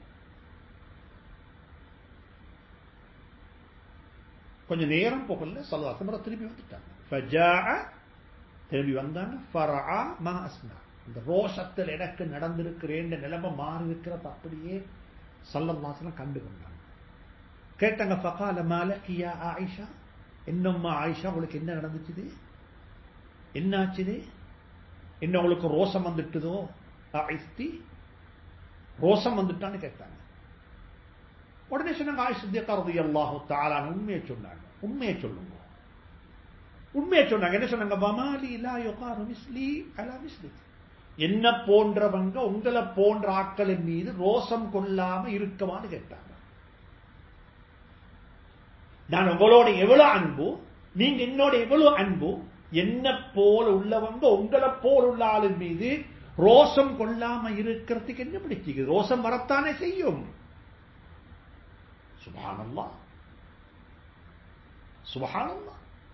கொஞ்ச நேரம் போகல, ஸல்லல்லாஹு திரும்பி வந்துட்டாங்க. ஃபஜாஅ, திரும்பி வந்தாங்க. ஃபரஆ மா அஸ்னா, இந்த ரோஷத்தில் எனக்கு நடந்திருக்கிறேன் நிலைமை மாறி இருக்கிறது அப்படியே ஸல்லல்லாஹு அலைஹி வஸல்லம் கண்டு கொண்டாங்க. கேட்டாங்க, ஃபகால மாலகி யா ஆயிஷா, என்னம்மா ஆயிஷா, உங்களுக்கு என்ன நடந்துச்சு, என்னாச்சு, என்ன உங்களுக்கு ரோசம் வந்துட்டுதோ, ரோசம் வந்துட்டான்னு கேட்டாங்க. உடனே சொன்னாங்க, ஆயிஷா ஸித்திகா ரலியல்லாஹு தஆலா உண்மையை சொன்னாங்க. உண்மையை சொல்லுங்க, உண்மையை சொன்னாங்க. என்ன சொன்னாங்க? வமாலி லா யுகாரு மிஸ்லி அலா மிஸ்லி, என்ன போன்றவங்க உங்களை போன்ற ஆட்களின் மீது ரோசம் கொள்ளாம இருக்கவான்னு கேட்டாங்க. நான் உங்களோட எவ்வளவு அன்பு, நீங்க என்னோட எவ்வளவு அன்பு, என்ன போல உள்ளவங்க உங்களை போல உள்ள ஆளின் மீது ரோசம் கொள்ளாம இருக்கிறதுக்கு என்ன பிடிச்சிக்கு? ரோசம் வரத்தானே செய்யும். சுப்ஹானல்லாஹ், சுப்ஹானல்லாஹ்.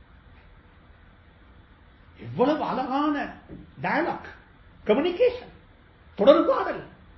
எவ்வளவு அழகான டயலாக், கம்யூனிகேஷன், தொடர்பாடல்.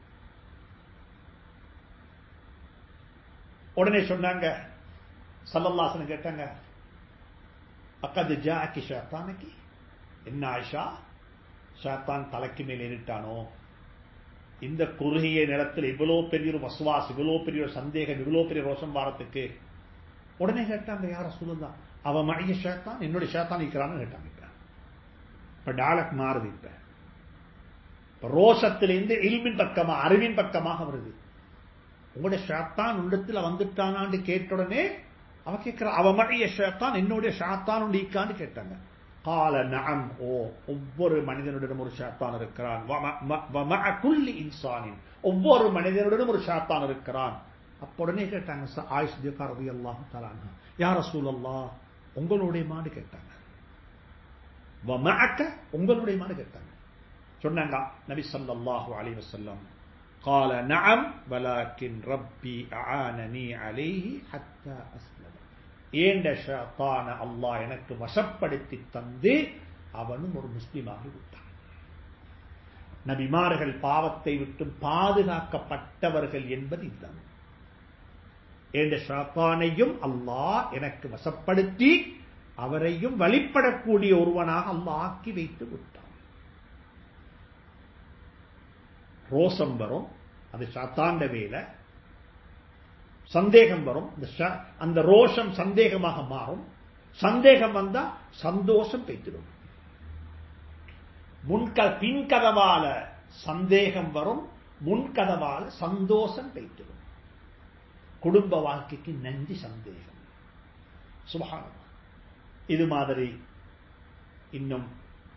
உடனே சொன்னாங்க, ஸல்லல்லாஹு அலைஹி வஸல்லம் கேட்டாங்க, அக்கது ஜாஅகி ஷைத்தானுக்கு, என்ன ஆயிஷா, ஷைத்தான் தலைக்கு மேல் ஏறிட்டானோ? இந்த குறுகிய நேரத்தில் இவ்வளவு பெரிய ஒரு வஸ்வாஸ், இவ்வளவு பெரிய ஒரு சந்தேகம், இவ்வளவு பெரிய ரோஷம் வாரத்துக்கு. உடனே கேட்டாங்க, யார் ரசூலுல்லாஹ், அவ மடிய ஷைத்தான், என்னுடைய ஷைத்தான் இருக்கிறான்னு கேட்டாங்க. இப்ப டாலக் மாறுது. இப்ப ரோஷத்திலிருந்து இல்மின் பக்கமா, அறிவின் பக்கமாக வருது. உங்களுடைய ஷைத்தான் உள்ளத்தில் வந்துட்டானான்னு கேட்ட உடனே அவ கேட்கிற, அவ மடிய ஷைத்தான், என்னுடைய ஷைத்தான் நீக்கான்னு கேட்டாங்க. கால நஅம், ஓ, ஒவ்வொரு மனிதனுடன் ஒரு ஷைத்தான் இருக்கிறான். வமஅ குல்லி இன்சானின், ஒவ்வொரு மனிதனுடன் ஒரு ஷைத்தான் இருக்கிறான். அப்ப உடனே கேட்டாங்க ஆயிஷா ஸித்திகா ரலியல்லாஹு தஆலா அன்ஹா, யா ரசூலல்லாஹ், உங்களுடைய மாடு கேட்டாங்க. வமஅக, உங்களுடைய மாடு கேட்டாங்க. சொன்னாங்க நபி ஸல்லல்லாஹு அலைஹி வஸல்லம், قال نعم ولكن ربي أعانني عليه حتى أسلم. ஏண்ட ஷைத்தான அல்லாஹ் எனக்கு வசப்படுத்தி தந்து அவனும் ஒரு முஸ்லிமாகி விட்டான். நபிமார்கள் பாவத்தை விட்டு பாதுகாக்கப்பட்டவர்கள் என்பது இதுதான். ஏண்ட ஷைத்தானையும் அல்லாஹ் எனக்கு வசப்படுத்தி அவரையும் வழிபடக்கூடிய ஒருவனாக அல்லாஹ் ஆக்கி வைத்து விட்டான். ரோசம் வரும், அது ஷைத்தான்ட வேலை. சந்தேகம் வரும், அந்த ரோஷம் சந்தேகமாக மாறும். சந்தேகம் வந்தா சந்தோஷம் பெய்திடும். பின்கதவால சந்தேகம் வரும், முன்கதவால சந்தோஷம் பெய்திடும். குடும்ப வாழ்க்கைக்கு நன்றி சந்தேகம். சுப்ஹானல்லாஹ். இது மாதிரி இன்னும்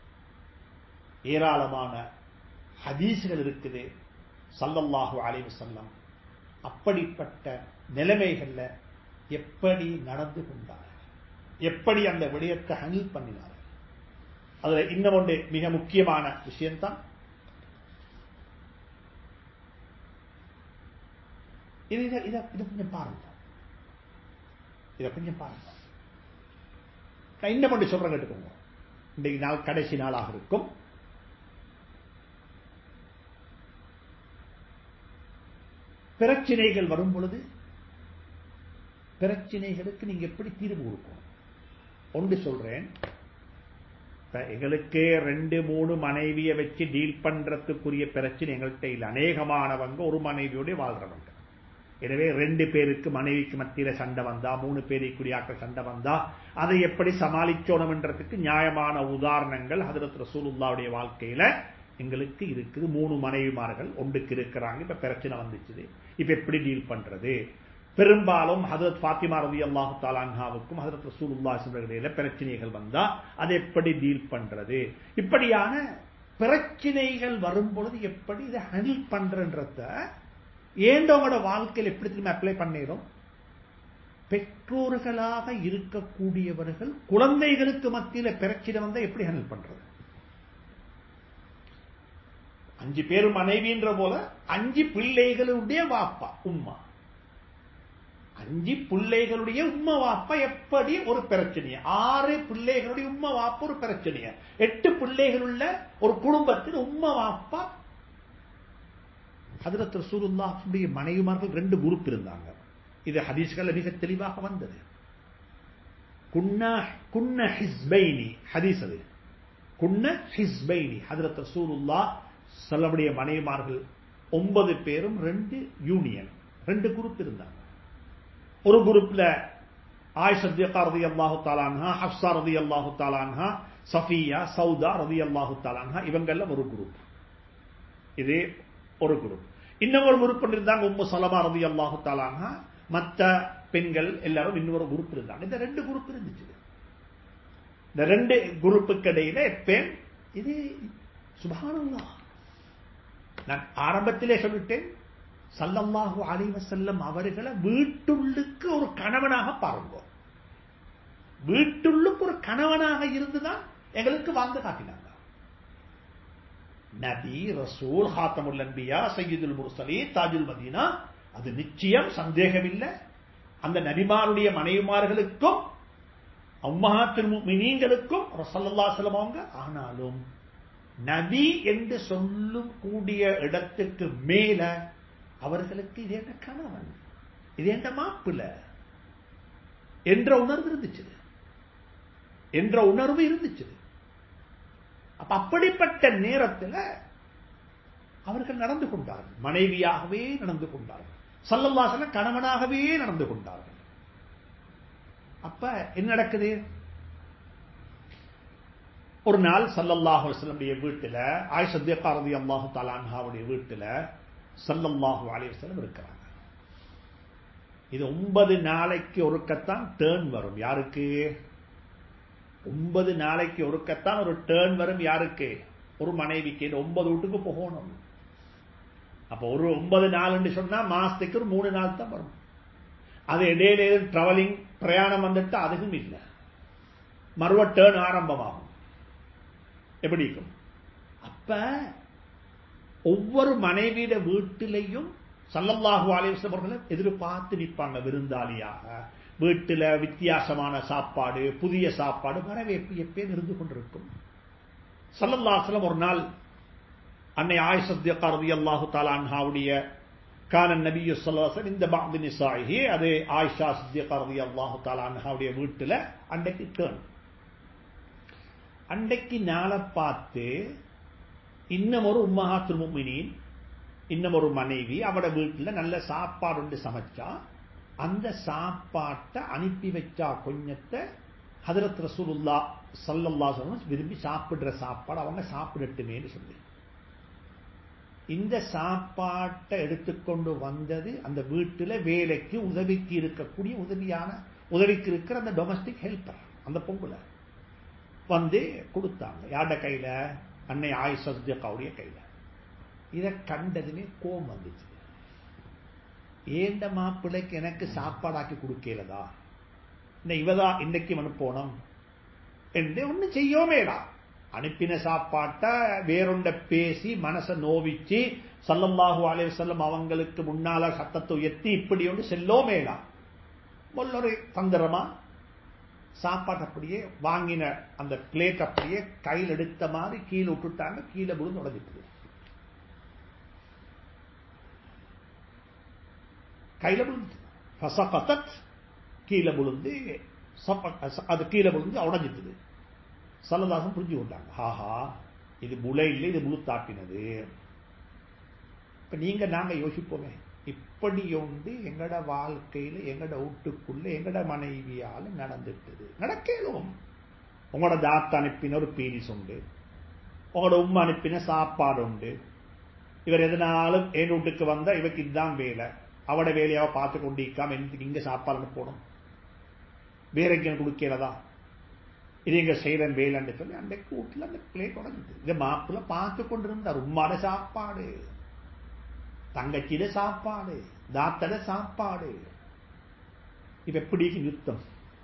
ஏராளமான ஹதீஸ்கள் இருக்குது. ஸல்லல்லாஹு அலைஹி வஸல்லம் அப்படிப்பட்ட நிலைமைகள்ல எப்படி நடந்து கொண்டார்கள், எப்படி அந்த விடயத்தை ஹேண்டில் பண்ணினார்கள். அதுல இன்னும் ஒன்று மிக முக்கியமான விஷயம்தான், இதை கொஞ்சம் பாருங்க, இதை கொஞ்சம் பாருங்க. நான் இன்னும் ஒன்று சொல்றேன், கேட்டுக்கோங்க. இன்றைக்கு நாள் கடைசி நாளாக இருக்கும். பிரச்சனைகள் வரும் பொழுது பிரச்சனைகளுக்கு நீங்க எப்படி தீர்வு கொடுக்கணும்? ஒன்று சொல்றேன், எங்களுக்கு 2-3 மனைவியை வச்சு டீல் பண்றதுக்குரிய பிரச்சனை எங்கள்கிட்ட இல்லை. அநேகமானவங்க ஒரு மனைவியோட வாழ்றவங்க. எனவே 2 பேருக்கு மனைவிக்கு மத்தியில சண்டை வந்தா, 3 பேருக்குரிய ஆக்கள் சண்டை வந்தா அதை எப்படி சமாளிச்சோணும்ன்றதுக்கு நியாயமான உதாரணங்கள் ஹஜ்ரத் ரசூலுல்லாஹ்வுடைய வாழ்க்கையில எங்களுக்கு இருக்குது. 3 மனைவிமார்கள் ஒன்றுக்கு இருக்கிறாங்க. இப்ப பிரச்சனை வந்துச்சு, இப்ப எப்படி டீல் பண்றது? பெரும்பாலும் ஹஜ்ரத் ஃபாத்திமா ரலியல்லாஹு தஆலா அன்ஹாவுக்கும் ஹஜ்ரத் ரசூலுல்லாஹி ஸல்லல்லாஹு அலைஹி வஸல்லம் பிரச்சனைகள் வந்தா அதை எப்படி டீல் பண்றது? இப்படியான பிரச்சனைகள் வரும் பொழுது எப்படி இதை ஹேண்டில் பண்றன்றத ஏண்டவங்களோட வாழ்க்கையில் எப்படி திரும்ப அப்ளை பண்ணிடும்? பெற்றோர்களாக இருக்கக்கூடியவர்கள் குழந்தைகளுக்கு மத்தியில பிரச்சனை வந்தா எப்படி ஹேண்டில் பண்றது? 5 பேர் மனைவின்ற போல 5 பிள்ளைகளுடைய வாப்பா உம்மா, 5 பிள்ளைகளுடைய உம்மா வாப்பா எப்படி ஒரு பிரச்சனைய, 6 பிள்ளைகளுடைய உம்மா வாப்பா ஒரு பிரச்சனைய, 8 பிள்ளைகள் உள்ள ஒரு குடும்பத்தில் உம்மா வாப்பா. ஹஜ்ரத் ரசூலுல்லாஹ்வுடைய மனைவிமார்கள் 2 குரூப் இருந்தாங்க. இது ஹதீஸ்கள் மிக தெளிவாக வந்தது. குன்ன ஹிஸ்பைனி ஹதீஸ், அது குன்ன ஹிஸ்பைனி. ஹஜ்ரத் ரசூலுல்லாஹ் ஸல்லல்லாஹு மனைவிமார்கள் 9 பேரும் 2 யூனியன், 2 குரூப் இருந்தாங்க. ஒரு குரூப்ல ஆயிஷா சித்திகா ரலியல்லாஹு தஆலா அன்ஹா, ஹஃப்ஸா ரலியல்லாஹு தஆலா அன்ஹா, சஃபியா, சௌதா ரலியல்லாஹு தஆலா அன்ஹா, இவங்க எல்லாம் ஒரு குரூப். இது ஒரு குரூப். இன்னும் ஒரு குரூப் இருந்தாங்க, உம்மு சலமா ரலியல்லாஹு தஆலா அன்ஹா, மற்ற பெண்கள் எல்லாரும் இன்னொரு குரூப் இருந்தாங்க. இந்த 2 குரூப் இருந்துச்சு. இந்த 2 குரூப்புக்கு இடையில எப்பேன் இது சுப்ஹானல்லாஹ். நான் ஆரம்பத்திலே சொல்லிட்டேன், ஸல்லல்லாஹு அலைஹி வஸல்லம் அவர்களை வீட்டுள்ளுக்கு ஒரு கணவனாக பாருங்க. வீட்டுள்ளுக்கு ஒரு கணவனாக இருந்துதான் எங்களுக்கு வாழ்ந்து காட்டினாங்க. நபி, ரசூல், ஹாத்தமுல் அன்பியா, சய்யிதுல் முர்சலீன், தாஜுல் மதீனா, அது நிச்சயம் சந்தேகமில்லை. அந்த நபிமாருடைய மனைவிமார்களுக்கும் உம்மஹாத்துல் முஃமினீன்களுக்கும் ஸல்லல்லாஹு அலைஹி வஸல்லம் அவங்க. ஆனாலும் நபி என்று சொல்லும் கூடிய இடத்துக்கு மேல அவர்களுக்கு இது என்ன கணவன், இது என்ன மாப்பிள்ளை என்ற உணர்வு இருந்துச்சு, என்ற உணர்வு இருந்துச்சு. அப்படிப்பட்ட நேரத்தில் அவர்கள் நடந்து கொண்டார்கள், மனைவியாகவே நடந்து கொண்டார்கள், ஸல்லல்லாஹு அலைஹி வஸல்லம் கணவனாகவே நடந்து கொண்டார்கள். அப்ப என்ன நடக்குது? ஒரு நாள் ஸல்லல்லாஹு அலைஹி வஸல்லம் வீட்டுல, ஆயிஷா சித்திகா ரலியல்லாஹு தஆலா அன்ஹாவுடைய வீட்டுல ஸல்லல்லாஹு அலைஹி வஸல்லம் இருக்கிறாங்க. இது 9 நாளைக்கு ஒருக்கத்தான் டேர்ன் வரும். யாருக்கு? 9 நாளைக்கு ஒருக்கத்தான் ஒரு டேர்ன் வரும். யாருக்கு? ஒரு மனைவிக்கு. 9 வீட்டுக்கு போகணும். அப்ப ஒரு 9 நாள் என்று சொன்னா மாசத்துக்கு ஒரு 3 நாள் தான் வரும். அது இடையில டிராவலிங் பிரயாணம் வந்துட்டு அதுவும் இல்லை, மறுவ டேர்ன் ஆரம்பமாகும். எப்படி இருக்கும்? அப்ப ஒவ்வொரு மனைவியிட வீட்டிலையும் ஸல்லல்லாஹு அலைஹி வஸல்லம் அவர்களை எதிர்பார்த்து நிற்பாங்க விருந்தாளியாக. வீட்டில் வித்தியாசமான சாப்பாடு, புதிய சாப்பாடு, வரவேற்பு எப்பயும் இருந்து கொண்டிருக்கும். ஸல்லல்லாஹு அலைஹி வஸல்லம் ஒரு நாள் அன்னை ஆயிஷா ஸித்திகா ரலியல்லாஹு தஆலா அன்ஹாவுடைய கான நபி ஸல்லல்லாஹு அலைஹி வஸல்லம் இந்த பஅத் நிசாஇஹி, அது ஆயிஷா ஸித்திகா ரலியல்லாஹு தஆலா அன்ஹாவுடைய வீட்டில் அன்றைக்கு டர்ன். அன்றைக்கு நாளை பார்த்து இன்னும் ஒரு உம்மஹாத்துல் முஃமினீன், இன்னும் ஒரு மனைவி அவட வீட்டில் நல்ல சாப்பாடு ஒன்று சமைச்சா, அந்த சாப்பாட்டை அனுப்பி வச்சா கொஞ்சத்தை ஹதரத் ரசூலுல்லாஹ் ஸல்லல்லாஹு அலைஹி வஸல்லம் விரும்பி சாப்பிடுற சாப்பாடு அவங்க சாப்பிடட்டுமேன்னு சொல்லி இந்த சாப்பாட்டை எடுத்துக்கொண்டு வந்தது அந்த வீட்டில் வேலைக்கு உதவிக்கு இருக்கக்கூடிய உதவிக்கு இருக்கிற அந்த டொமஸ்டிக் ஹெல்பர், அந்த பொம்பளை வந்து கொடுத்தாங்க. யாருடைய கையில? அன்னை ஆயிஷா ஸித்திகாவுடைய கையில. இதை கண்டதுமே கோபம் வந்துச்சு. ஏண்ட மாப்பிள்ளைக்கு எனக்கு சாப்பாடாக்கி கொடுக்கலதா, இவதா இன்னைக்கு அனுப்பணும் என்று ஒண்ணு செய்யோமேடா. அனுப்பின சாப்பாட்டை வேறொண்ட பேசி மனசை நோவிச்சு ஸல்லல்லாஹு அலைஹி வஸல்லம் அவங்களுக்கு முன்னால சத்தத்தை உயர்த்தி இப்படி ஒன்று செல்லோமேடா. ஒரு தந்திரமா சாப்பாடு அப்படியே வாங்கின அந்த பிளேட் அப்படியே கையில் எடுத்த மாதிரி கீழே விட்டுட்டாங்க. கீழே விழுந்து உடஞ்சிட்டு, கையில விழுந்து கீழே விழுந்து அது கீழே விழுந்து உடஞ்சிட்டுது. ஸல்லல்லாஹு புரிஞ்சு கொண்டாங்க, ஆஹா இது முளை இல்லை, இது முழு தாட்டினது. இப்ப நாங்க யோசிப்போமே, இப்படி ஒன்று எங்கட வாழ்க்கையில எங்கட வீட்டுக்குள்ள எங்கட மனைவியால நடந்துட்டது. நடக்கலும் உங்களோட தாத்தா அனுப்பின ஒரு பீனிஸ் உண்டு, உங்களோட உம்மா அனுப்பின சாப்பாடு உண்டு. இவர் எதனாலும் என் வீட்டுக்கு வந்தா இவருக்கு இதுதான் வேலை, அவட வேலையாவ பார்த்து கொண்டிருக்காம இங்க சாப்பாடு அனுப்பணும், வேற எங்க கொடுக்கிறதா, இது எங்க செய்யற வேலைன்னு சொல்லி அந்த வீட்டுல அந்த பிளேட் உடஞ்சிது. இந்த மாப்பிள்ள பார்த்து கொண்டிருந்தார். உம்மாட சாப்பாடு, தங்கச்சியில சாப்பாடு, தாத்தட சாப்பாடு. இப்ப எப்படி யுத்தம்?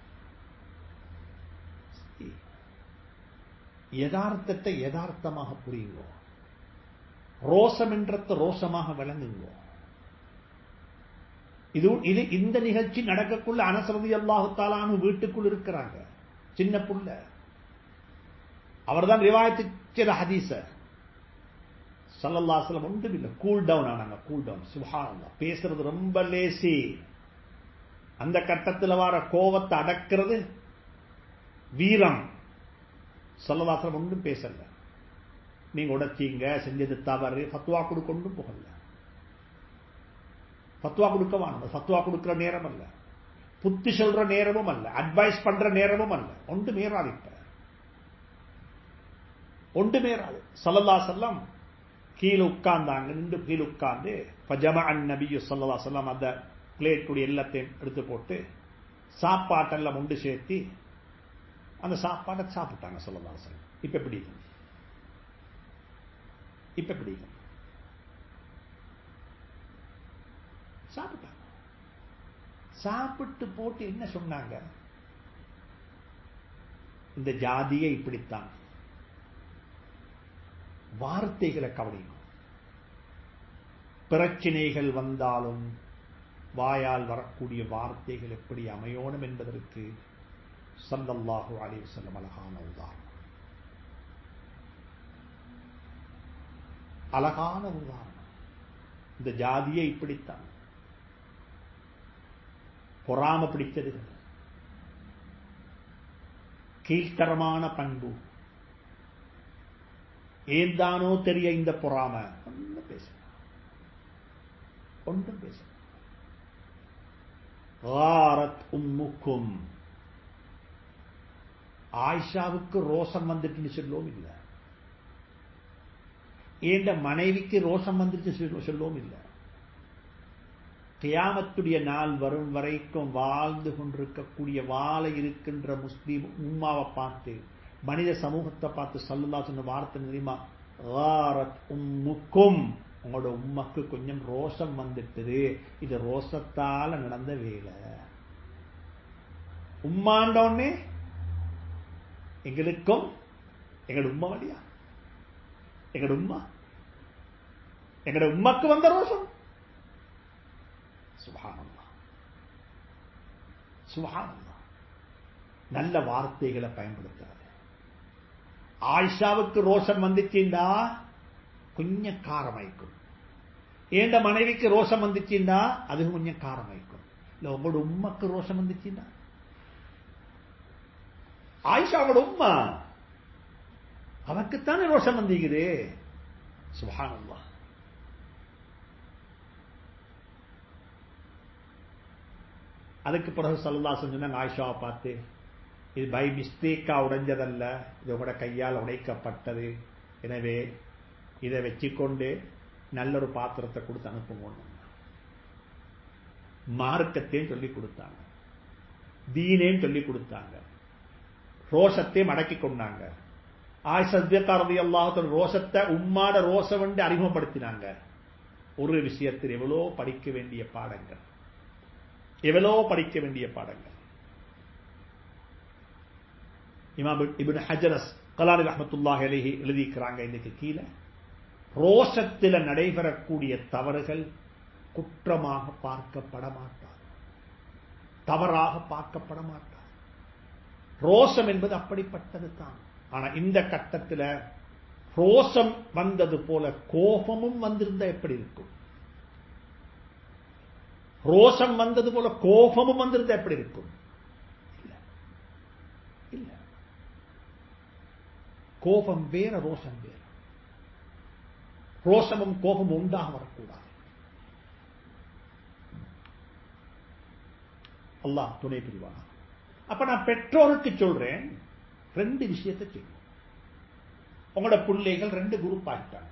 யதார்த்தத்தை யதார்த்தமாக புரியுங்கோ, ரோசம் என்றத்தை ரோசமாக விளங்குங்கோ. இது இந்த நிகழ்ச்சி நடக்கக்குள்ள அனஸ் ரலியல்லாஹு தஆலா அன்ஹு வீட்டுக்குள் இருக்கிறாங்க. சின்ன புள்ள, அவர்தான் ரிவாயத்து செய்த ஹதீஸ. ஸல்லல்லாஹு அலைஹி வஸல்லம் ஒன்றும் இல்லை, கூல் டவுன் ஆனாங்க. கூல் டவுன், சுப்ஹானல்லாஹ். பேசுறது ரொம்ப லேசி. அந்த கட்டத்தில் வர கோவத்தை அடக்கிறது வீரம். ஸல்லல்லாஹு அலைஹி வஸல்லம் ஒன்றும் பேசல. நீங்க உடைச்சீங்க, செஞ்சது தவறு, ஃபத்வா கொடுக்கொண்டும் போகல. ஃபத்வா கொடுக்க வேணும், ஃபத்வா கொடுக்கிற நேரம் அல்ல, புத்தி சொல்ற நேரமும் அல்ல, அட்வைஸ் பண்ற நேரமும் அல்ல. ஒன்று மேறாது, இப்ப ஒன்று மேறாது. ஸல்லல்லாஹு அலைஹி வஸல்லம் கீழே உட்கார்ந்தாங்க. நின்று கீழே உட்கார்ந்து ஃபஜமஅன் நபியு ஸல்லல்லாஹு அலைஹி வஸல்லம் அந்த பிளேட்டுடைய எல்லாத்தையும் எடுத்து போட்டு சாப்பாட்டெல்லாம் ஒன்று சேர்த்து அந்த சாப்பாட்டை சாப்பிட்டாங்க ஸல்லல்லாஹு அலைஹி வஸல்லம். இப்ப எப்படி சாப்பிட்டாங்க. சாப்பிட்டு போட்டு என்ன சொன்னாங்க? இந்த ஜாதியை இப்படித்தான். வார்த்தைகளை கவனிக்கும். பிரச்சனைகள் வந்தாலும் வாயால் வரக்கூடிய வார்த்தைகள் எப்படி அமையோணும் என்பதற்கு ஸல்லல்லாஹு அலைஹி வஸல்லம் அழகான உதாரணம். அழகான உதாரணம். இந்த ஜாதியை இப்படித்தான். பொறாம பிடித்தது, கீழ்த்தரமான பண்பு, ஏந்தானோ தெரிய இந்த பொறாம. ஒன்றும் பேச உம்முக்கும். ஆயிஷாவுக்கு ரோஷம் வந்துட்டு சொல்லவும் இல்லை, ஏண்ட மனைவிக்கு ரோஷம் வந்துட்டு சொல்லவும் இல்லை. கியாமத்துடைய நாள் வரும் வரைக்கும் வாழ்ந்து கொண்டிருக்கக்கூடிய வாழ இருக்கின்ற முஸ்லீம் உம்மாவை பார்த்து, மனித சமூகத்தை பார்த்து ஸல்லல்லாஹு சொன்ன வார்த்தை தெரியுமா? காரத் உம்முக்கும், உங்களோட உம்மக்கு கொஞ்சம் ரோஷம் வந்துட்டது, இது ரோஷத்தால நடந்த வேலை. உம்மாண்டோன்னே எங்களுக்கும் எங்களோட உம்மா வழியா, எங்களோட உம்மா எங்கட உம்மக்கு வந்த ரோஷம். சுப்ஹானல்லாஹ், சுப்ஹானல்லாஹ். நல்ல வார்த்தைகளை பயன்படுத்துறது. ஆயிஷாவுக்கு ரோஷம் வந்துச்சுண்டா கொஞ்சம் காரமாய்க்கும். ஏண்ட மனைவிக்கு ரோஷம் வந்துச்சுண்டா அது கொஞ்சம் காரமாய்க்கும். இல்ல உங்களோட உம்மக்கு ரோஷம் வந்துச்சுண்டா, ஆயிஷாவோட உம்மா அவனுக்குத்தானே ரோஷம் வந்தீங்குது. சுப்ஹானல்லாஹ். அதுக்கு பிறகு ஸல்லல்லாஹு அலைஹி வஸல்லம் ஆயிஷாவை பார்த்து, இது பை மிஸ்டேக்கா உடைஞ்சதல்ல, இது உங்களோட கையால் உடைக்கப்பட்டது. எனவே இதை வச்சுக்கொண்டு நல்ல ஒரு பாத்திரத்தை கொடுத்து அனுப்புங்க. மார்க்கத்தையும் சொல்லிக் கொடுத்தாங்க, தீனேன்னு சொல்லிக் கொடுத்தாங்க, ரோஷத்தையும் அடக்கி கொண்டாங்க. ஆயிஷா ரலியல்லாஹு அன்ஹா ரோஷத்தை உம்மாட ரோஷம் என்று அறிமுகப்படுத்தினாங்க. ஒரு விஷயத்தில் எவ்வளோ படிக்க வேண்டிய பாடங்கள், எவ்வளோ படிக்க வேண்டிய பாடங்கள். இமாம் இப்னு ஹஜர் அஸ்கலானி ரஹ்மத்துல்லாஹி அலைஹி எழுதிக்கிறாங்க, இன்னைக்கு கீழே ரோஷத்தில் நடைபெறக்கூடிய தவறுகள் குற்றமாக பார்க்கப்பட மாட்டார், தவறாக பார்க்கப்பட மாட்டார். ரோஷம் என்பது அப்படிப்பட்டது தான். ஆனா இந்த கட்டத்தில் ரோஷம் வந்தது போல கோபமும் வந்திருந்தா எப்படி இருக்கும்? ரோஷம் வந்தது போல கோபமும் வந்திருந்தா எப்படி இருக்கும்? இல்ல, கோபம் வேற, ரோஷம் வேற. ரோஷமும் கோபமும் உண்டாக வரக்கூடாது. அல்லாஹ் துணை புரிவானா. அப்ப நான் பெற்றோருக்கு சொல்றேன், ரெண்டு விஷயத்தை செய்யும். உங்களோட பிள்ளைகள் ரெண்டு குரூப் ஆகிட்டாங்க.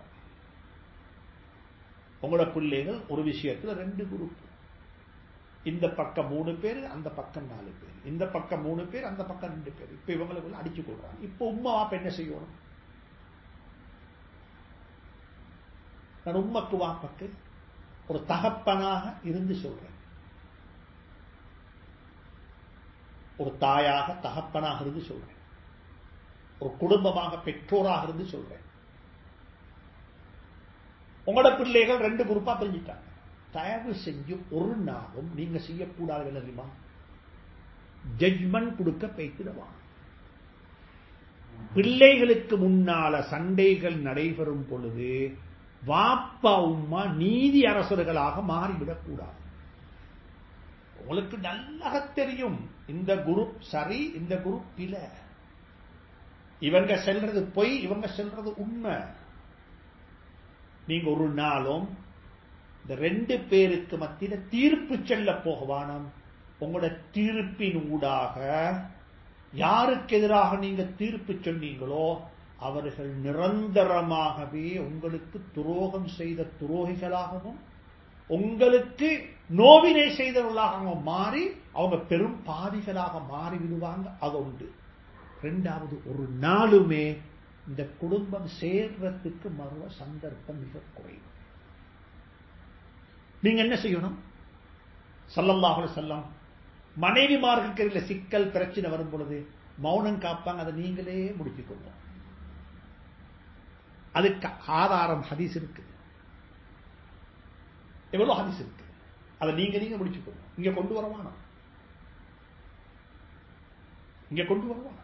உங்களோட பிள்ளைகள் ஒரு விஷயத்துல ரெண்டு குரூப். இந்த பக்கம் 3 பேர், அந்த பக்கம் 4 பேர். இந்த பக்கம் 3 பேர், அந்த பக்கம் 2 பேர். இப்ப இவங்களுக்குள்ள அடிச்சு கொள்றாங்க. இப்ப உம்மா வாப்ப என்ன செய்யணும்? நான் உம்மக்கு வாப்பக்கு ஒரு தகப்பனாக இருந்து சொல்றேன், ஒரு தாயாக தகப்பனாக இருந்து சொல்றேன், ஒரு குடும்பமாக பெற்றோராக இருந்து சொல்றேன். உங்களோட பிள்ளைகள் ரெண்டு குரூப்பா பிரிஞ்சிட்டாங்க. தயவு செஞ்சு ஒரு நாளும் நீங்க செய்யக்கூடாது தெரியுமா? ஜட்ஜ்மெண்ட் கொடுக்க பேசிடுவா. பிள்ளைகளுக்கு முன்னால சண்டைகள் நடைபெறும் பொழுது வாப்பா உம்மா நீதி அரசர்களாக மாறிவிடக் கூடாது. உங்களுக்கு நல்லா தெரியும், இந்த குரூப் சரி, இந்த குரூப் பிழை. இவங்க செல்றது பொய், இவங்க செல்றது உண்மை. நீங்க ஒரு நாளும் இந்த 2 பேருக்கு மத்தியில தீர்ப்பு செல்ல போகவானம். உங்களோட தீர்ப்பின் ஊடாக யாருக்கு எதிராக நீங்க தீர்ப்பு சொன்னீங்களோ அவர்கள் நிரந்தரமாகவே உங்களுக்கு துரோகம் செய்த துரோகிகளாகவும் உங்களுக்கு நோவினை செய்தவர்களாகவும் மாறி அவங்க பெரும் பாவிகளாக மாறி விடுவாங்க. அது ஒன்று. இரண்டாவது, ஒரு நாளுமே இந்த குடும்பம் சேர்றதுக்கு மறுவ சந்தர்ப்பம் மிக குறைவு. நீங்க என்ன செய்யணும்? ஸல்லல்லாஹு அலைஹி வஸல்லம் மனைவிமார்களுக்கு சிக்கல் பிரச்சனை வரும் பொழுது மௌனம் காப்பாங்க. அதை நீங்களே முடிச்சுக்கொள்ள. அதுக்கு ஆதாரம் ஹதீஸ் இருக்கு, எவ்வளவு ஹதீஸ் இருக்கு. அதை நீங்க முடிச்சுக்கொள்ள. இங்க கொண்டு வரவானா, இங்க கொண்டு வருவானா.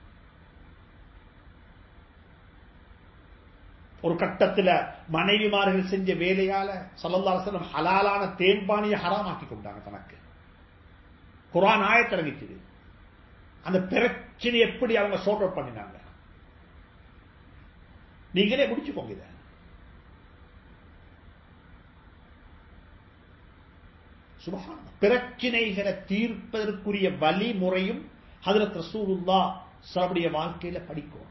ஒரு கட்டத்தில் மனைவிமார்கள் செஞ்ச வேலையால ஸல்லல்லாஹு அலைஹி வஸல்லம் ஹலாலான தேன்பானியை ஹராமாக்கி கொண்டாங்க தனக்கு. குர்ஆன் ஆயத் இறங்கிச்சு. அந்த பிரச்சனை எப்படி அவங்க சார்ட் அவுட் பண்ணினாங்க. நீங்களே முடிச்சுக்கோங்க. இத சுப்ஹானல்லாஹ். பிரச்சனைகளை தீர்ப்பதற்குரிய வழிமுறையும் ஹஜ்ரத் ரசூலுல்லாஹ் ஸல்லல்லாஹு வாழ்க்கையில படிக்கும்.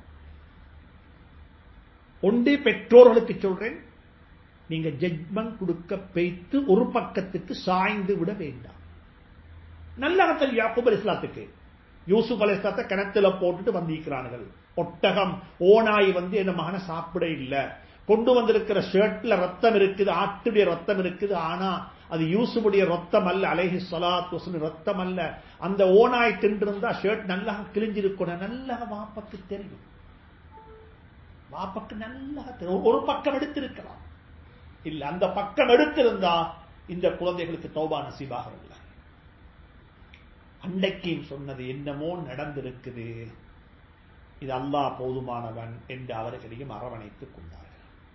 ஒன்றே பெற்றோர்களுக்கு சொல்றேன், நீங்க ஜட்ஜ்மெண்ட் கொடுக்க பேய்த்து ஒரு பக்கத்துக்கு சாய்ந்து விட வேண்டாம். நல்ல இடத்தில் யாக்கூப் அலைஹிஸ்ஸலாத்துக்கு யூசுப் அலைஹிஸ்ஸலாத்தை கிணத்துல போட்டுட்டு வந்திருக்கிறார்கள். ஒட்டகம் ஓனாய் என்ன மகனை சாப்பிட இல்ல, கொண்டு வந்திருக்கிற ஷர்ட்ல ரத்தம் இருக்குது, ஆட்டுடைய ரத்தம் இருக்குது. ஆனா அது யூசுஃபுடைய ரத்தம் அல்ல, அலைஹி ஸலாத்து வஸலாம் ரத்தம் அல்ல. அந்த ஓனாய் தின்றிருந்தா ஷர்ட் நல்லா கிழிஞ்சிருக்கணும். நல்லா வாப்பக்கு தெரியும், வாப்பக்கு நல்லா தெரியும். ஒரு பக்கம் எடுத்திருக்கலாம். இல்ல. அந்த பக்கம் எடுத்திருந்தா இந்த குழந்தைகளுக்கு தௌபா நசீபாக இல்லை. அன்றைக்கும் சொன்னது என்னமோ நடந்திருக்குது, இது அல்லாஹ் போதுமானவன் என்று அவர்களையும் அரவணைத்துக் கொண்டார்கள்.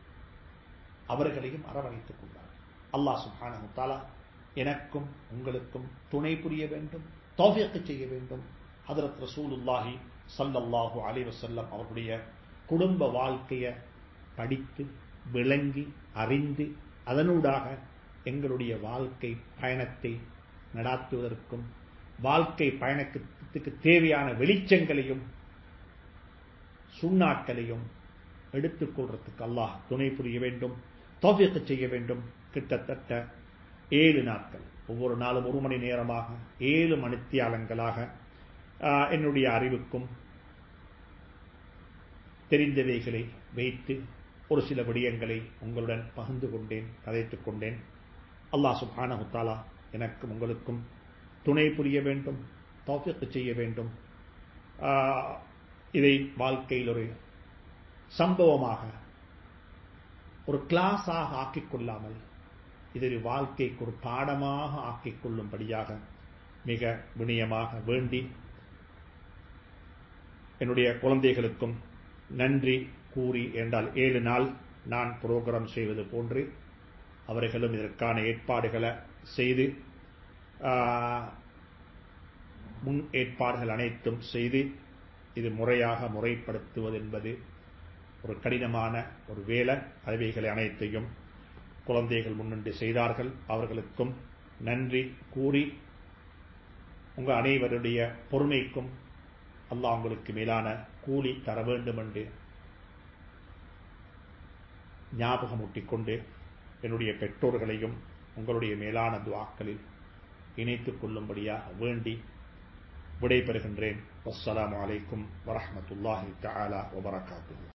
அல்லாஹ் சுப்ஹானஹு வ தஆலா எனக்கும் உங்களுக்கும் துணை புரிய வேண்டும், தௌஃபீக் செய்ய வேண்டும். ஹஜ்ரத் ரசூலுல்லாஹி ஸல்லல்லாஹு அலைஹி வஸல்லம் அவருடைய குடும்ப வாழ்க்கையை படித்து விளங்கி அறிந்து அதனூடாக எங்களுடைய வாழ்க்கை பயணத்தை நடாத்துவதற்கும் வாழ்க்கை பயணத்துக்கு தேவையான வெளிச்சங்களையும் சுண்ணாக்களையும் எடுத்துக்கொள்றதுக்கு அல்லாஹ் துணை புரிய வேண்டும், தௌஃபீக் செய்ய வேண்டும். கிட்டத்தட்ட 7 நாட்கள், ஒவ்வொரு நாளும் 1 மணி நேரமாக 7 மணித்தியாலங்களாக என்னுடைய அறிவுக்கும் தெரிந்தவைகளை வைத்து ஒரு சில விடயங்களை உங்களுடன் பகிர்ந்து கொண்டேன், கதைத்துக் கொண்டேன். அல்லாஹ் சுப்ஹானஹு வ தஆலா எனக்கும் உங்களுக்கும் துணை புரிய வேண்டும், தௌஃபீக் செய்ய வேண்டும். இதை வாழ்க்கையில் ஒரு சம்பவமாக ஒரு கிளாஸாக ஆக்கிக் கொள்ளாமல் இதை வாழ்க்கைக்கு ஒரு பாடமாக ஆக்கிக் கொள்ளும்படியாக மிக வினயமாக வேண்டி என்னுடைய குழந்தைகளுக்கும் நன்றி கூறி, என்றால் 7 நாள் நான் புரோகிராம் செய்வது போன்று அவர்களும் இதற்கான ஏற்பாடுகளை செய்து முன் ஏற்பாடுகள் அனைத்தும் செய்து இது முறையாக முறைப்படுத்துவது என்பது ஒரு கடினமான ஒரு வேலை. அவைகளை அனைத்தையும் குழந்தைகள் முன்னின்று செய்தார்கள். அவர்களுக்கும் நன்றி கூறி உங்கள் அனைவருடைய பொறுமைக்கும் அல்லாஹ் உங்களுக்கு மேலான கூலி தர வேண்டும் என்று ஞாபகமூட்டிக் கொண்டு என்னுடைய பெற்றோர்களையும் உங்களுடைய மேலான துஆக்களில் இணைத்துக் கொள்ளும்படியாக வேண்டி விடைபெறுகின்றேன். அஸ்ஸலாமு அலைக்கும் வரஹ்மத்துல்லாஹி தஆலா வபரகாத்துஹு.